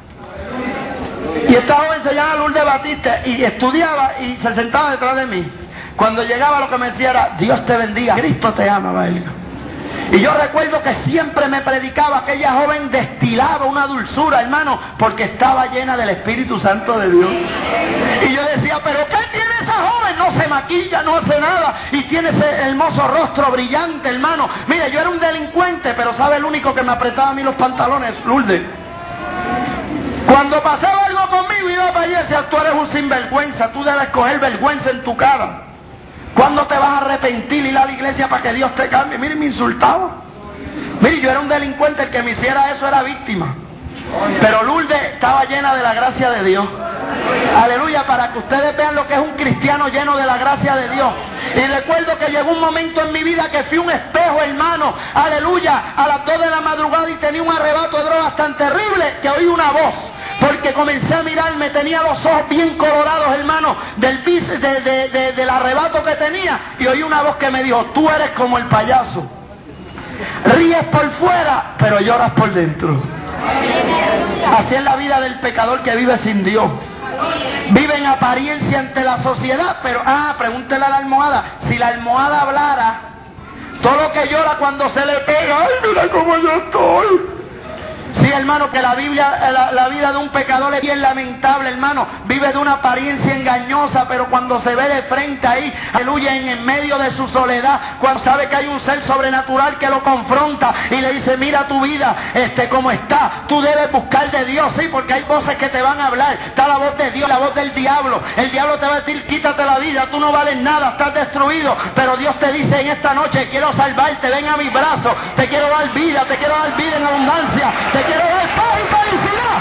Y esta joven se llama Lourdes Batista y estudiaba y se sentaba detrás de mí. Cuando llegaba lo que me decía era, Dios te bendiga, Cristo te ama, Bailga. Y yo recuerdo que siempre me predicaba, aquella joven destilaba una dulzura, hermano, porque estaba llena del Espíritu Santo de Dios. Y yo decía, pero ¿qué tiene esa joven? No se maquilla, no hace nada, y tiene ese hermoso rostro brillante, hermano. Mire, yo era un delincuente, pero ¿sabe el único que me apretaba a mí los pantalones? Lourdes. Cuando pasaba algo conmigo, iba para allá y decía, tú eres un sinvergüenza, tú debes coger vergüenza en tu cara. ¿Cuándo te vas a arrepentir y ir a la iglesia para que Dios te cambie? Mire, me insultaba. Mire, yo era un delincuente, el que me hiciera eso era víctima. Pero Lourdes estaba llena de la gracia de Dios. Aleluya, para que ustedes vean lo que es un cristiano lleno de la gracia de Dios. Y recuerdo que llegó un momento en mi vida que fui un espejo, hermano. Aleluya, a las dos de la madrugada y tenía un arrebato de drogas tan terrible que oí una voz. Porque comencé a mirarme, tenía los ojos bien colorados, hermano, del, de, de, de, del arrebato que tenía. Y oí una voz que me dijo, tú eres como el payaso. Ríes por fuera, pero lloras por dentro. Así es la vida del pecador que vive sin Dios. Vive en apariencia ante la sociedad, pero, ah, pregúntele a la almohada. Si la almohada hablara, todo lo que llora cuando se le pega, ay, mira cómo yo estoy. Sí, hermano, que la Biblia, la, la vida de un pecador es bien lamentable, hermano. Vive de una apariencia engañosa, pero cuando se ve de frente ahí, aleluya, en, en medio de su soledad, cuando sabe que hay un ser sobrenatural que lo confronta y le dice, mira tu vida, este, como está, tú debes buscar de Dios, sí, porque hay voces que te van a hablar. Está la voz de Dios, la voz del diablo. El diablo te va a decir, quítate la vida, tú no vales nada, estás destruido. Pero Dios te dice en esta noche, quiero salvarte, ven a mis brazos, te quiero dar vida, te quiero dar vida en abundancia, te quiero dar paz y felicidad.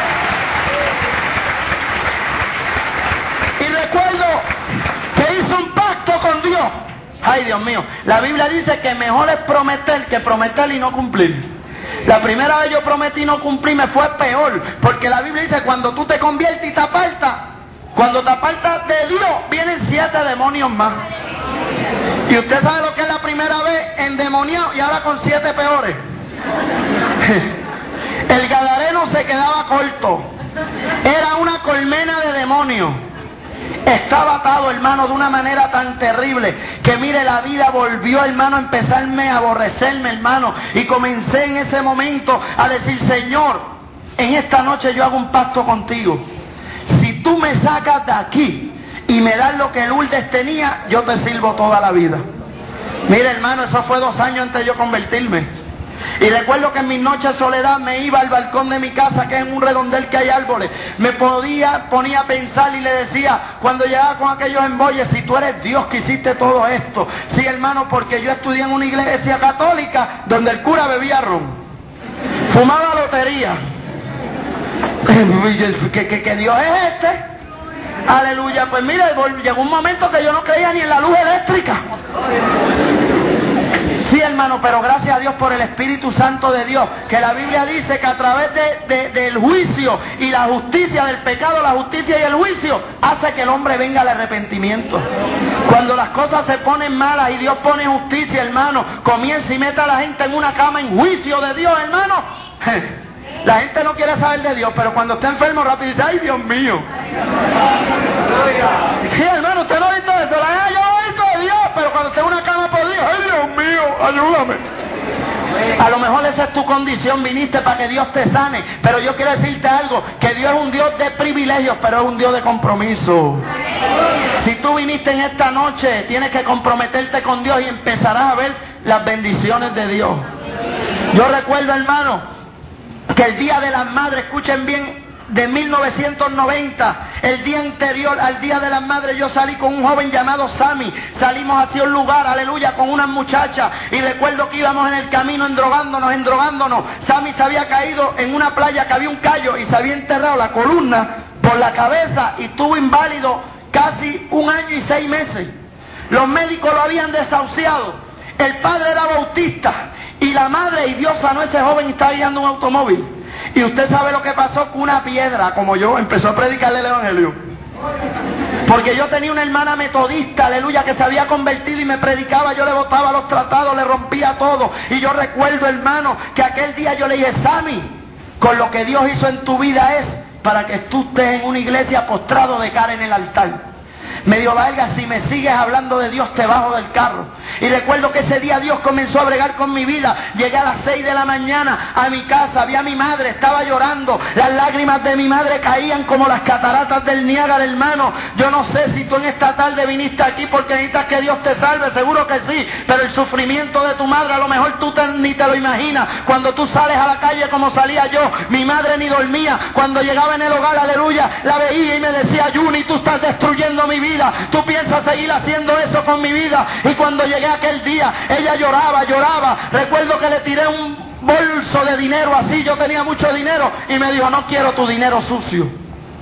Y recuerdo que hizo un pacto con Dios. Ay, Dios mío, la Biblia dice que mejor es prometer que prometer y no cumplir. La primera vez yo prometí y no cumplí, me fue peor, porque la Biblia dice cuando tú te conviertes y te apartas, cuando te apartas de Dios, vienen siete demonios más. Y usted sabe lo que es la primera vez endemoniado y ahora con siete peores. El gadareno se quedaba corto. Era una colmena de demonios. Estaba atado, hermano, de una manera tan terrible que mire, la vida volvió, hermano, a empezarme a aborrecerme, hermano. Y comencé en ese momento a decir, Señor, en esta noche yo hago un pacto contigo. Si tú me sacas de aquí y me das lo que Lourdes tenía, yo te sirvo toda la vida. Mire, hermano, eso fue dos años antes de yo convertirme. Y recuerdo que en mis noches de soledad me iba al balcón de mi casa, que es en un redondel que hay árboles. Me podía, ponía a pensar y le decía, cuando llegaba con aquellos embolles, si tú eres Dios que hiciste todo esto. Sí, hermano, porque yo estudié en una iglesia católica donde el cura bebía ron, fumaba lotería. ¿Qué, qué, qué Dios es este? Aleluya. Pues mire, llegó un momento que yo no creía ni en la luz eléctrica. Sí, hermano, pero gracias a Dios por el Espíritu Santo de Dios, que la Biblia dice que a través de, de, del juicio y la justicia, del pecado, la justicia y el juicio, hace que el hombre venga al arrepentimiento. Cuando las cosas se ponen malas y Dios pone justicia, hermano, comienza y mete a la gente en una cama en juicio de Dios, hermano. La gente no quiere saber de Dios, pero cuando está enfermo rápido dice, ay, Dios mío. Sí, hermano, usted no ha visto eso. La yo no he visto de Dios, pero cuando está en una cama podrida, ay, Dios mío, ayúdame. A lo mejor esa es tu condición, viniste para que Dios te sane, pero yo quiero decirte algo, que Dios es un Dios de privilegios, pero es un Dios de compromiso. Si tú viniste en esta noche, tienes que comprometerte con Dios y empezarás a ver las bendiciones de Dios. Yo recuerdo, hermano, que el Día de las Madres, escuchen bien, de mil novecientos noventa, El día anterior al Día de las Madres yo salí con un joven llamado Sammy. Salimos hacia un lugar, aleluya, con unas muchachas. Y recuerdo que íbamos en el camino endrogándonos, endrogándonos. Sammy se había caído en una playa que había un callo y se había enterrado la columna por la cabeza y estuvo inválido casi un año y seis meses. Los médicos lo habían desahuciado. El padre era bautista y la madre, y Dios sanó a ese joven y estaba guiando un automóvil. Y usted sabe lo que pasó con una piedra, como yo, empezó a predicarle el evangelio. Porque yo tenía una hermana metodista, aleluya, que se había convertido y me predicaba, yo le botaba los tratados, le rompía todo. Y yo recuerdo, hermano, que aquel día yo le dije, Sammy, con lo que Dios hizo en tu vida es para que tú estés en una iglesia postrado de cara en el altar. Me dijo, valga, si me sigues hablando de Dios te bajo del carro. Y recuerdo que ese día Dios comenzó a bregar con mi vida. Llegué a las seis de la mañana a mi casa, vi a mi madre, estaba llorando. Las lágrimas de mi madre caían como las cataratas del Niágara, hermano. Yo no sé si tú en esta tarde viniste aquí porque necesitas que Dios te salve, seguro que sí. Pero el sufrimiento de tu madre a lo mejor tú te, ni te lo imaginas. Cuando tú sales a la calle como salía yo, mi madre ni dormía. Cuando llegaba en el hogar, aleluya, la veía y me decía, Juni, tú estás destruyendo mi vida. Tú piensas seguir haciendo eso con mi vida. Y cuando llegué aquel día, ella lloraba, lloraba. Recuerdo que le tiré un bolso de dinero así, yo tenía mucho dinero, y me dijo, no quiero tu dinero sucio.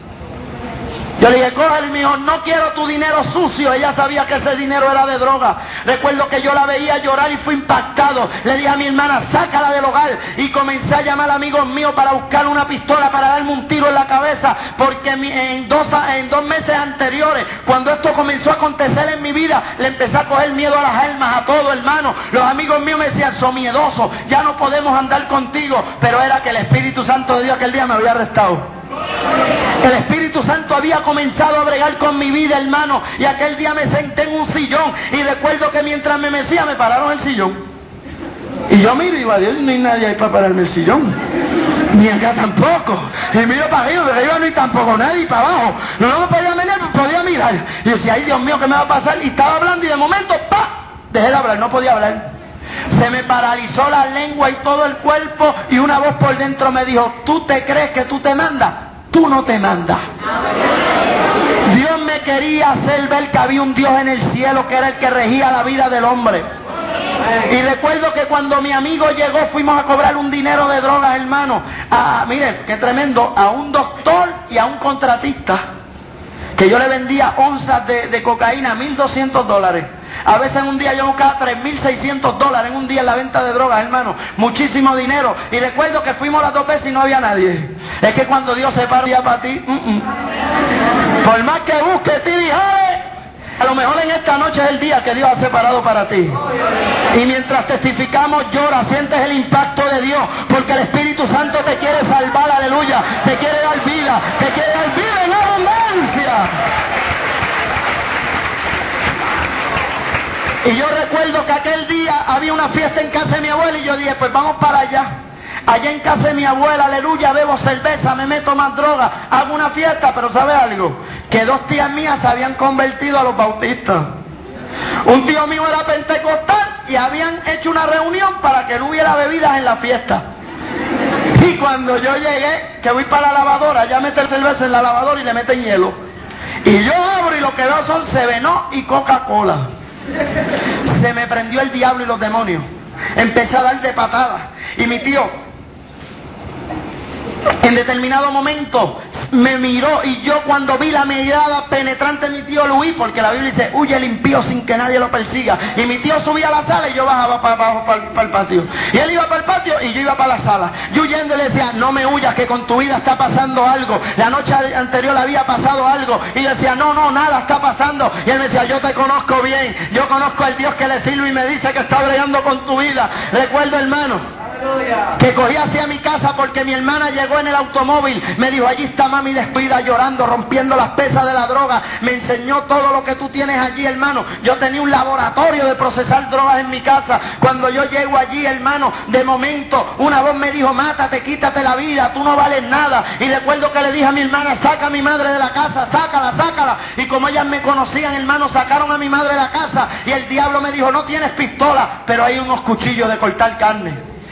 Yo le dije, cógelo, y me dijo, no quiero tu dinero sucio. Ella sabía que ese dinero era de droga. Recuerdo que yo la veía llorar y fui impactado. Le dije a mi hermana, sácala del hogar. Y comencé a llamar a amigos míos para buscar una pistola para darme un tiro en la cabeza. Porque en dos, en dos meses anteriores, cuando esto comenzó a acontecer en mi vida, le empecé a coger miedo a las almas, a todo, hermano. Los amigos míos me decían, son miedosos, ya no podemos andar contigo. Pero era que el Espíritu Santo de Dios aquel día me había arrestado. El Espíritu Santo había comenzado a bregar con mi vida, hermano, y aquel día me senté en un sillón y recuerdo que mientras me mecía me pararon el sillón. Y yo miro y digo, adiós, no hay nadie ahí para pararme el sillón, ni acá tampoco. Y miro para arriba, de arriba no hay tampoco nadie, y para abajo no, no me podía mirar, podía mirar. Y decía, ay Dios mío, ¿qué me va a pasar? Y estaba hablando y de momento, ¡pa!, dejé de hablar, no podía hablar. Se me paralizó la lengua y todo el cuerpo, y una voz por dentro me dijo, ¿tú te crees que tú te mandas? Tú no te mandas. Dios me quería hacer ver que había un Dios en el cielo que era el que regía la vida del hombre. Y recuerdo que cuando mi amigo llegó fuimos a cobrar un dinero de drogas, hermano. Ah, mire, qué tremendo, a un doctor y a un contratista que yo le vendía onzas de, de cocaína a mil doscientos dólares. A veces en un día yo buscaba tres mil seiscientos dólares en un día en la venta de drogas, hermano. Muchísimo dinero. Y recuerdo que fuimos las dos veces y no había nadie. Es que cuando Dios se para para ti, uh -uh. por más que busques, ti dijare, a lo mejor en esta noche es el día que Dios ha separado para ti. Y mientras testificamos, llora, sientes el impacto de Dios, porque el Espíritu Santo te quiere salvar, aleluya. Te quiere dar vida, te quiere dar vida en abundancia. Y yo recuerdo que aquel día había una fiesta en casa de mi abuela y yo dije, pues vamos para allá. Allá en casa de mi abuela, aleluya, bebo cerveza, me meto más droga, hago una fiesta, pero ¿sabe algo? Que dos tías mías se habían convertido a los bautistas. Un tío mío era pentecostal y habían hecho una reunión para que no hubiera bebidas en la fiesta. Y cuando yo llegué, que voy para la lavadora, ya meten cerveza en la lavadora y le meten hielo. Y yo abro y lo que veo son Sevenó y Coca-Cola. Se me prendió el diablo y los demonios. Empecé a dar de patadas. Y mi tío, en determinado momento, me miró y yo cuando vi la mirada penetrante de mi tío lo huí, porque la Biblia dice, huye el impío sin que nadie lo persiga. Y mi tío subía a la sala y yo bajaba para abajo para, para el patio. Y él iba para el patio y yo iba para la sala. Yo huyendo le decía, no me huyas, que con tu vida está pasando algo. La noche anterior había pasado algo. Y yo decía, no, no, nada está pasando. Y él me decía, yo te conozco bien. Yo conozco al Dios que le sirve y me dice que está bregando con tu vida. Recuerdo, hermano, que cogí hacia mi casa porque mi hermana llegó en el automóvil, me dijo, allí está mami despida llorando, rompiendo las pesas de la droga. Me enseñó todo lo que tú tienes allí, hermano. Yo tenía un laboratorio de procesar drogas en mi casa. Cuando yo llego allí, hermano, de momento una voz me dijo, mátate, quítate la vida, tú no vales nada. Y recuerdo que le dije a mi hermana, saca a mi madre de la casa, sácala, sácala. Y como ellas me conocían, hermano, sacaron a mi madre de la casa y el diablo me dijo, no tienes pistola, pero hay unos cuchillos de cortar carne.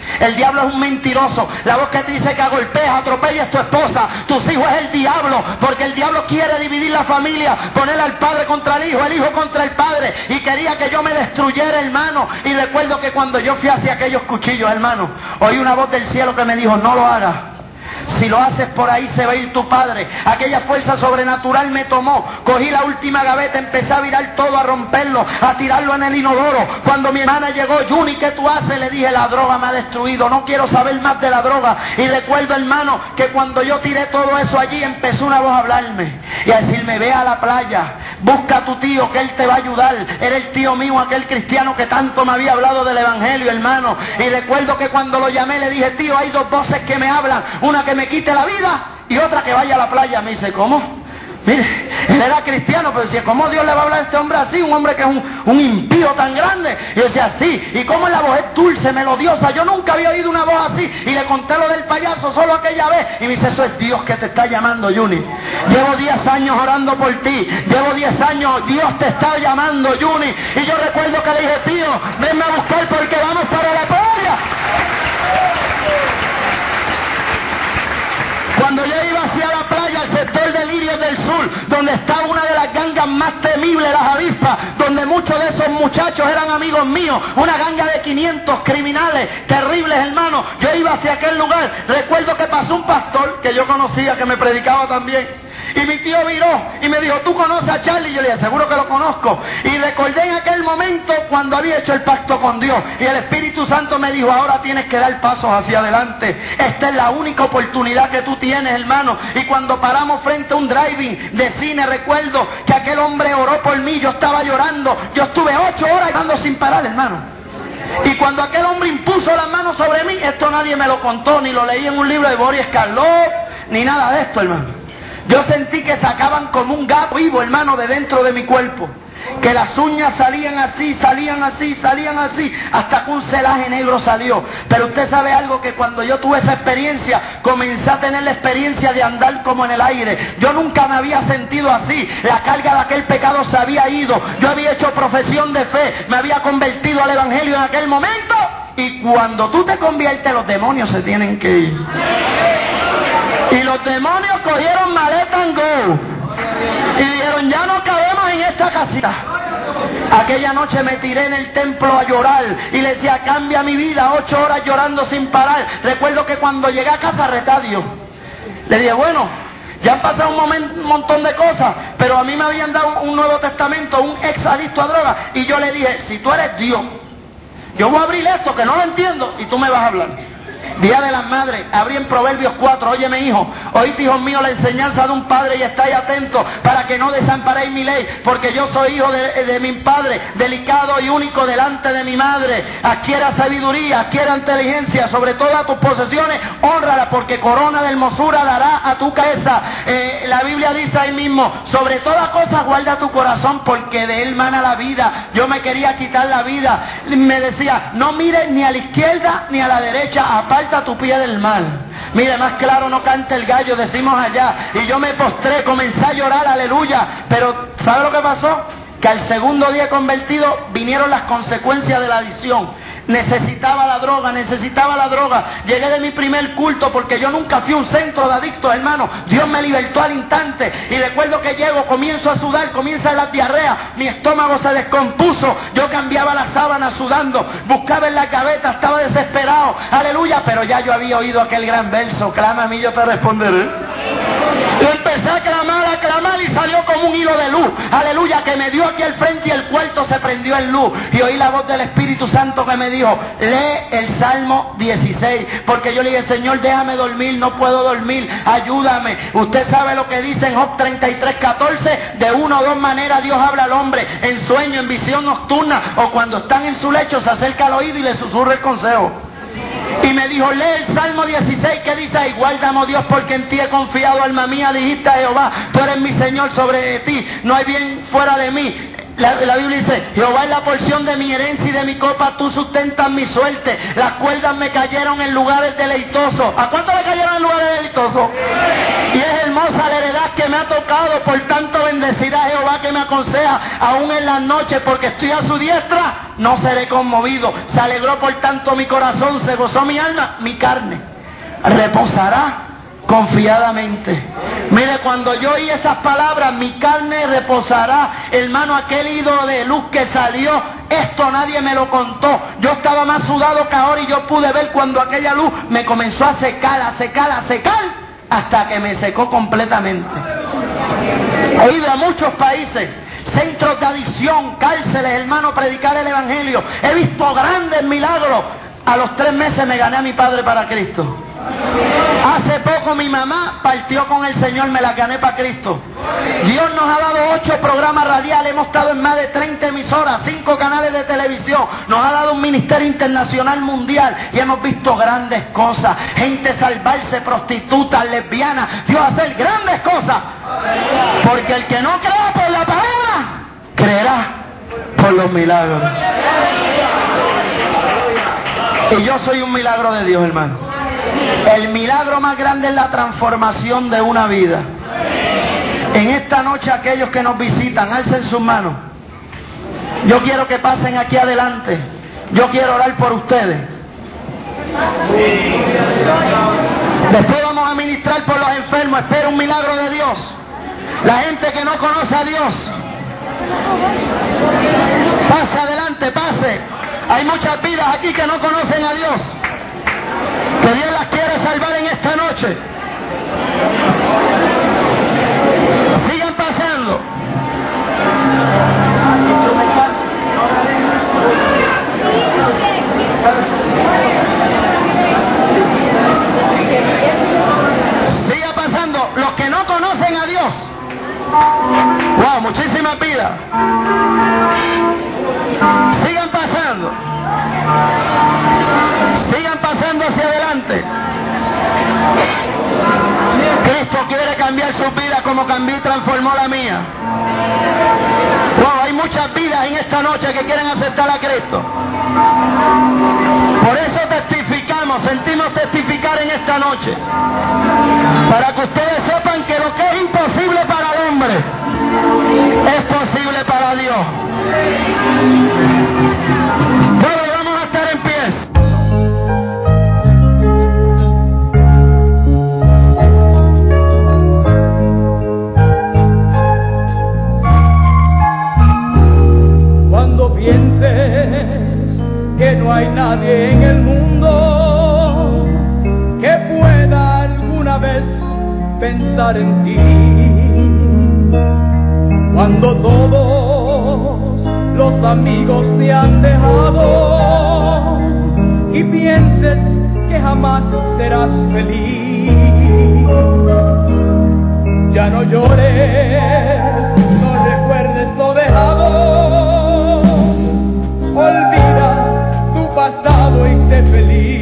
El diablo es un mentiroso. La voz que te dice que golpeas, atropellas a tu esposa, tus hijos, es el diablo, porque el diablo quiere dividir la familia, poner al padre contra el hijo, el hijo contra el padre, y quería que yo me destruyera, hermano. Y recuerdo que cuando yo fui hacia aquellos cuchillos, hermano, oí una voz del cielo que me dijo: no lo hagas. Si lo haces por ahí se va a ir tu padre. Aquella fuerza sobrenatural me tomó. Cogí la última gaveta, empecé a virar todo, a romperlo, a tirarlo en el inodoro. Cuando mi hermana llegó: Juni, ¿qué tú haces? Le dije: la droga me ha destruido, no quiero saber más de la droga. Y recuerdo, hermano, que cuando yo tiré todo eso allí, empezó una voz a hablarme y a decirme: ve a la playa, busca a tu tío, que él te va a ayudar. Era el tío mío, aquel cristiano que tanto me había hablado del evangelio, hermano. Y recuerdo que cuando lo llamé le dije: tío, hay dos voces que me hablan, una que me quite la vida y otra que vaya a la playa. Me dice: ¿cómo? Mire, él era cristiano, pero decía: ¿cómo Dios le va a hablar a este hombre así? Un hombre que es un, un impío tan grande. Y yo decía: sí. ¿Y cómo la voz es dulce, melodiosa? Yo nunca había oído una voz así. Y le conté lo del payaso solo aquella vez. Y me dice: eso es Dios que te está llamando, Juni. Llevo diez años orando por ti. Llevo diez años, Dios te está llamando, Juni. Y yo recuerdo que le dije: tío, venme a buscar porque vamos para la playa. Cuando yo iba hacia la playa, al sector de Lirios del Sur, donde está una de las gangas más temibles, las avispas, donde muchos de esos muchachos eran amigos míos, una ganga de quinientos criminales terribles, hermano. Yo iba hacia aquel lugar. Recuerdo que pasó un pastor que yo conocía, que me predicaba también. Y mi tío viró y me dijo: ¿tú conoces a Charlie? Y yo le dije: seguro que lo conozco. Y recordé en aquel momento cuando había hecho el pacto con Dios. Y el Espíritu Santo me dijo: ahora tienes que dar pasos hacia adelante. Esta es la única oportunidad que tú tienes, hermano. Y cuando paramos frente a un driving de cine, recuerdo que aquel hombre oró por mí. Yo estaba llorando. Yo estuve ocho horas llorando sin parar, hermano. Y cuando aquel hombre impuso las manos sobre mí, esto nadie me lo contó, ni lo leí en un libro de Boris Karloff, ni nada de esto, hermano. Yo sentí que sacaban como un gato vivo, hermano, de dentro de mi cuerpo. Que las uñas salían así, salían así, salían así, hasta que un celaje negro salió. Pero usted sabe algo, que cuando yo tuve esa experiencia, comencé a tener la experiencia de andar como en el aire. Yo nunca me había sentido así. La carga de aquel pecado se había ido. Yo había hecho profesión de fe, me había convertido al evangelio en aquel momento. Y cuando tú te conviertes, los demonios se tienen que ir. Y los demonios cogieron maleta and go. Y dijeron: ya no cabemos en esta casita. Aquella noche me tiré en el templo a llorar. Y le decía: cambia mi vida. Ocho horas llorando sin parar. Recuerdo que cuando llegué a casa reté a Dios. Le dije: bueno, ya han pasado un, momento, un montón de cosas, pero a mí me habían dado un Nuevo Testamento, un ex adicto a drogas. Y yo le dije: si tú eres Dios, yo voy a abrir esto que no lo entiendo y tú me vas a hablar. Día de las Madres, abrí en Proverbios cuatro: óyeme, hijo, oíste, hijo mío, la enseñanza de un padre, y estáis atentos para que no desamparéis mi ley, porque yo soy hijo de, de mi padre, delicado y único delante de mi madre. Adquiera sabiduría, adquiera inteligencia, sobre todas tus posesiones, hónrala, porque corona de hermosura dará a tu cabeza. Eh, la Biblia dice ahí mismo: sobre toda cosa guarda tu corazón, porque de él mana la vida. Yo me quería quitar la vida. Me decía: no mires ni a la izquierda ni a la derecha, aparte tu pie del mal. Mire, más claro no canta el gallo, decimos allá. Y yo me postré, comencé a llorar, aleluya. Pero ¿sabe lo que pasó? Que al segundo día convertido vinieron las consecuencias de la adicción. Necesitaba la droga, necesitaba la droga. Llegué de mi primer culto, porque yo nunca fui a un centro de adictos, hermano. Dios me libertó al instante. Y recuerdo que llego, comienzo a sudar, comienzan las diarreas, mi estómago se descompuso. Yo cambiaba la sábana sudando, buscaba en la gaveta, estaba desesperado, aleluya. Pero ya yo había oído aquel gran verso: clama a mí, yo te responderé. Y empecé a clamar, a clamar, y salió como un hilo de luz, aleluya, que me dio aquí al frente, y el cuarto se prendió en luz. Y oí la voz del Espíritu Santo que me dijo: lee el Salmo dieciséis. Porque yo le dije: Señor, déjame dormir, no puedo dormir, ayúdame. Usted sabe lo que dice en Job treinta y tres catorce: de una o dos maneras Dios habla al hombre: en sueño, en visión nocturna, o cuando están en su lecho se acerca al oído y le susurra el consejo. Y me dijo: lee el Salmo dieciséis, que dice ahí: guárdame, oh Dios, porque en ti he confiado, alma mía, dijiste a Jehová, tú eres mi Señor, sobre ti no hay bien fuera de mí. La, la Biblia dice: Jehová es la porción de mi herencia y de mi copa, tú sustentas mi suerte. Las cuerdas me cayeron en lugares deleitosos. ¿A cuánto le cayeron en lugares deleitosos? Y es hermosa la heredad que me ha tocado, por tanto bendecirá a Jehová que me aconseja, aún en las noches, porque estoy a su diestra, no seré conmovido. Se alegró por tanto mi corazón, se gozó mi alma, mi carne reposará confiadamente. Mire, cuando yo oí esas palabras, mi carne reposará, hermano, aquel hilo de luz que salió, esto nadie me lo contó. Yo estaba más sudado que ahora y yo pude ver cuando aquella luz me comenzó a secar, a secar, a secar, hasta que me secó completamente. He ido a muchos países, centros de adicción, cárceles, hermano, predicar el evangelio. He visto grandes milagros. A los tres meses me gané a mi padre para Cristo. Hace poco mi mamá partió con el Señor, me la gané para Cristo. Dios nos ha dado ocho programas radiales, hemos estado en más de treinta emisoras, cinco canales de televisión, nos ha dado un ministerio internacional mundial y hemos visto grandes cosas, gente salvarse, prostitutas, lesbianas, Dios hacer grandes cosas. Porque el que no crea por la palabra, creerá por los milagros. Y yo soy un milagro de Dios, hermano. El milagro más grande es la transformación de una vida. En esta noche, aquellos que nos visitan, alcen sus manos. Yo quiero que pasen aquí adelante. Yo quiero orar por ustedes. Después vamos a ministrar por los enfermos. Espera un milagro de Dios. La gente que no conoce a Dios, pase adelante, pase. Hay muchas vidas aquí que no conocen a Dios, que Dios las quiere salvar en esta noche. Sigan pasando. Sigan pasando. Los que no conocen a Dios. Wow, muchísimas vidas. Sigan pasando. Sigan pasando hacia adelante. Cristo quiere cambiar sus vidas como cambió y transformó la mía. Wow, hay muchas vidas en esta noche que quieren aceptar a Cristo. Por eso testificamos, sentimos testificar en esta noche, para que ustedes sepan que lo que es imposible para el hombre es posible para Dios. Bueno, vamos a estar en pie. Cuando pienses que no hay nadie en el mundo que pueda alguna vez pensar en ti, cuando todos los amigos te han dejado y pienses que jamás serás feliz, ya no llores, no recuerdes lo dejado, olvida tu pasado y sé feliz.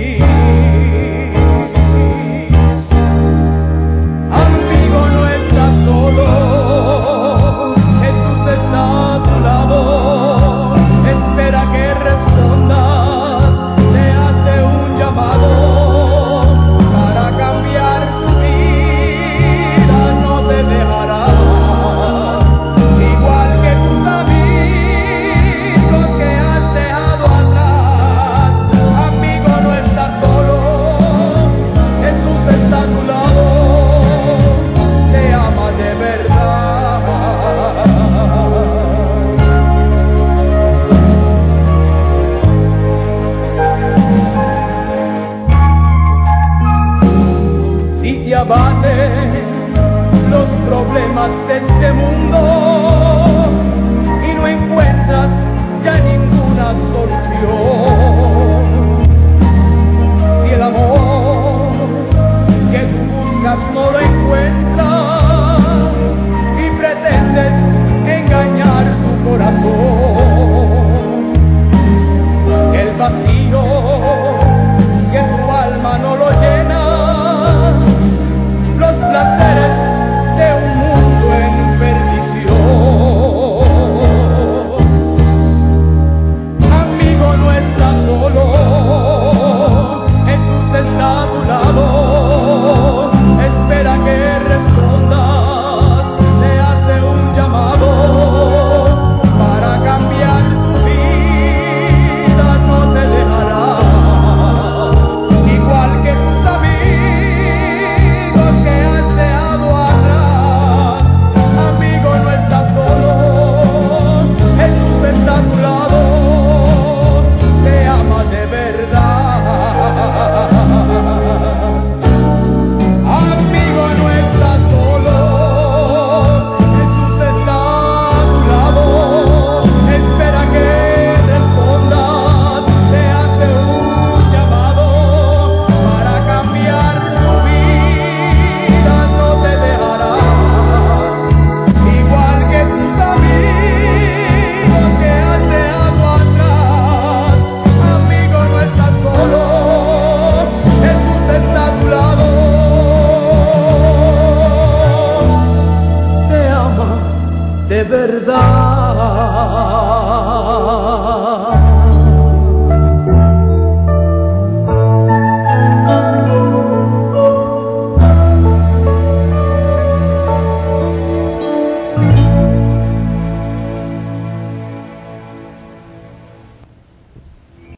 Amigo, no estás solo, Jesús está a tu lado, espera que respondas, te hace un llamado para cambiar tu vida, no te dejará, igual que tus amigos que has dejado atrás. Amigo, no estás solo, Jesús está a tu lado, te ama de verdad. Si te abaten los problemas de este mundo y no encuentras ya ninguna solución,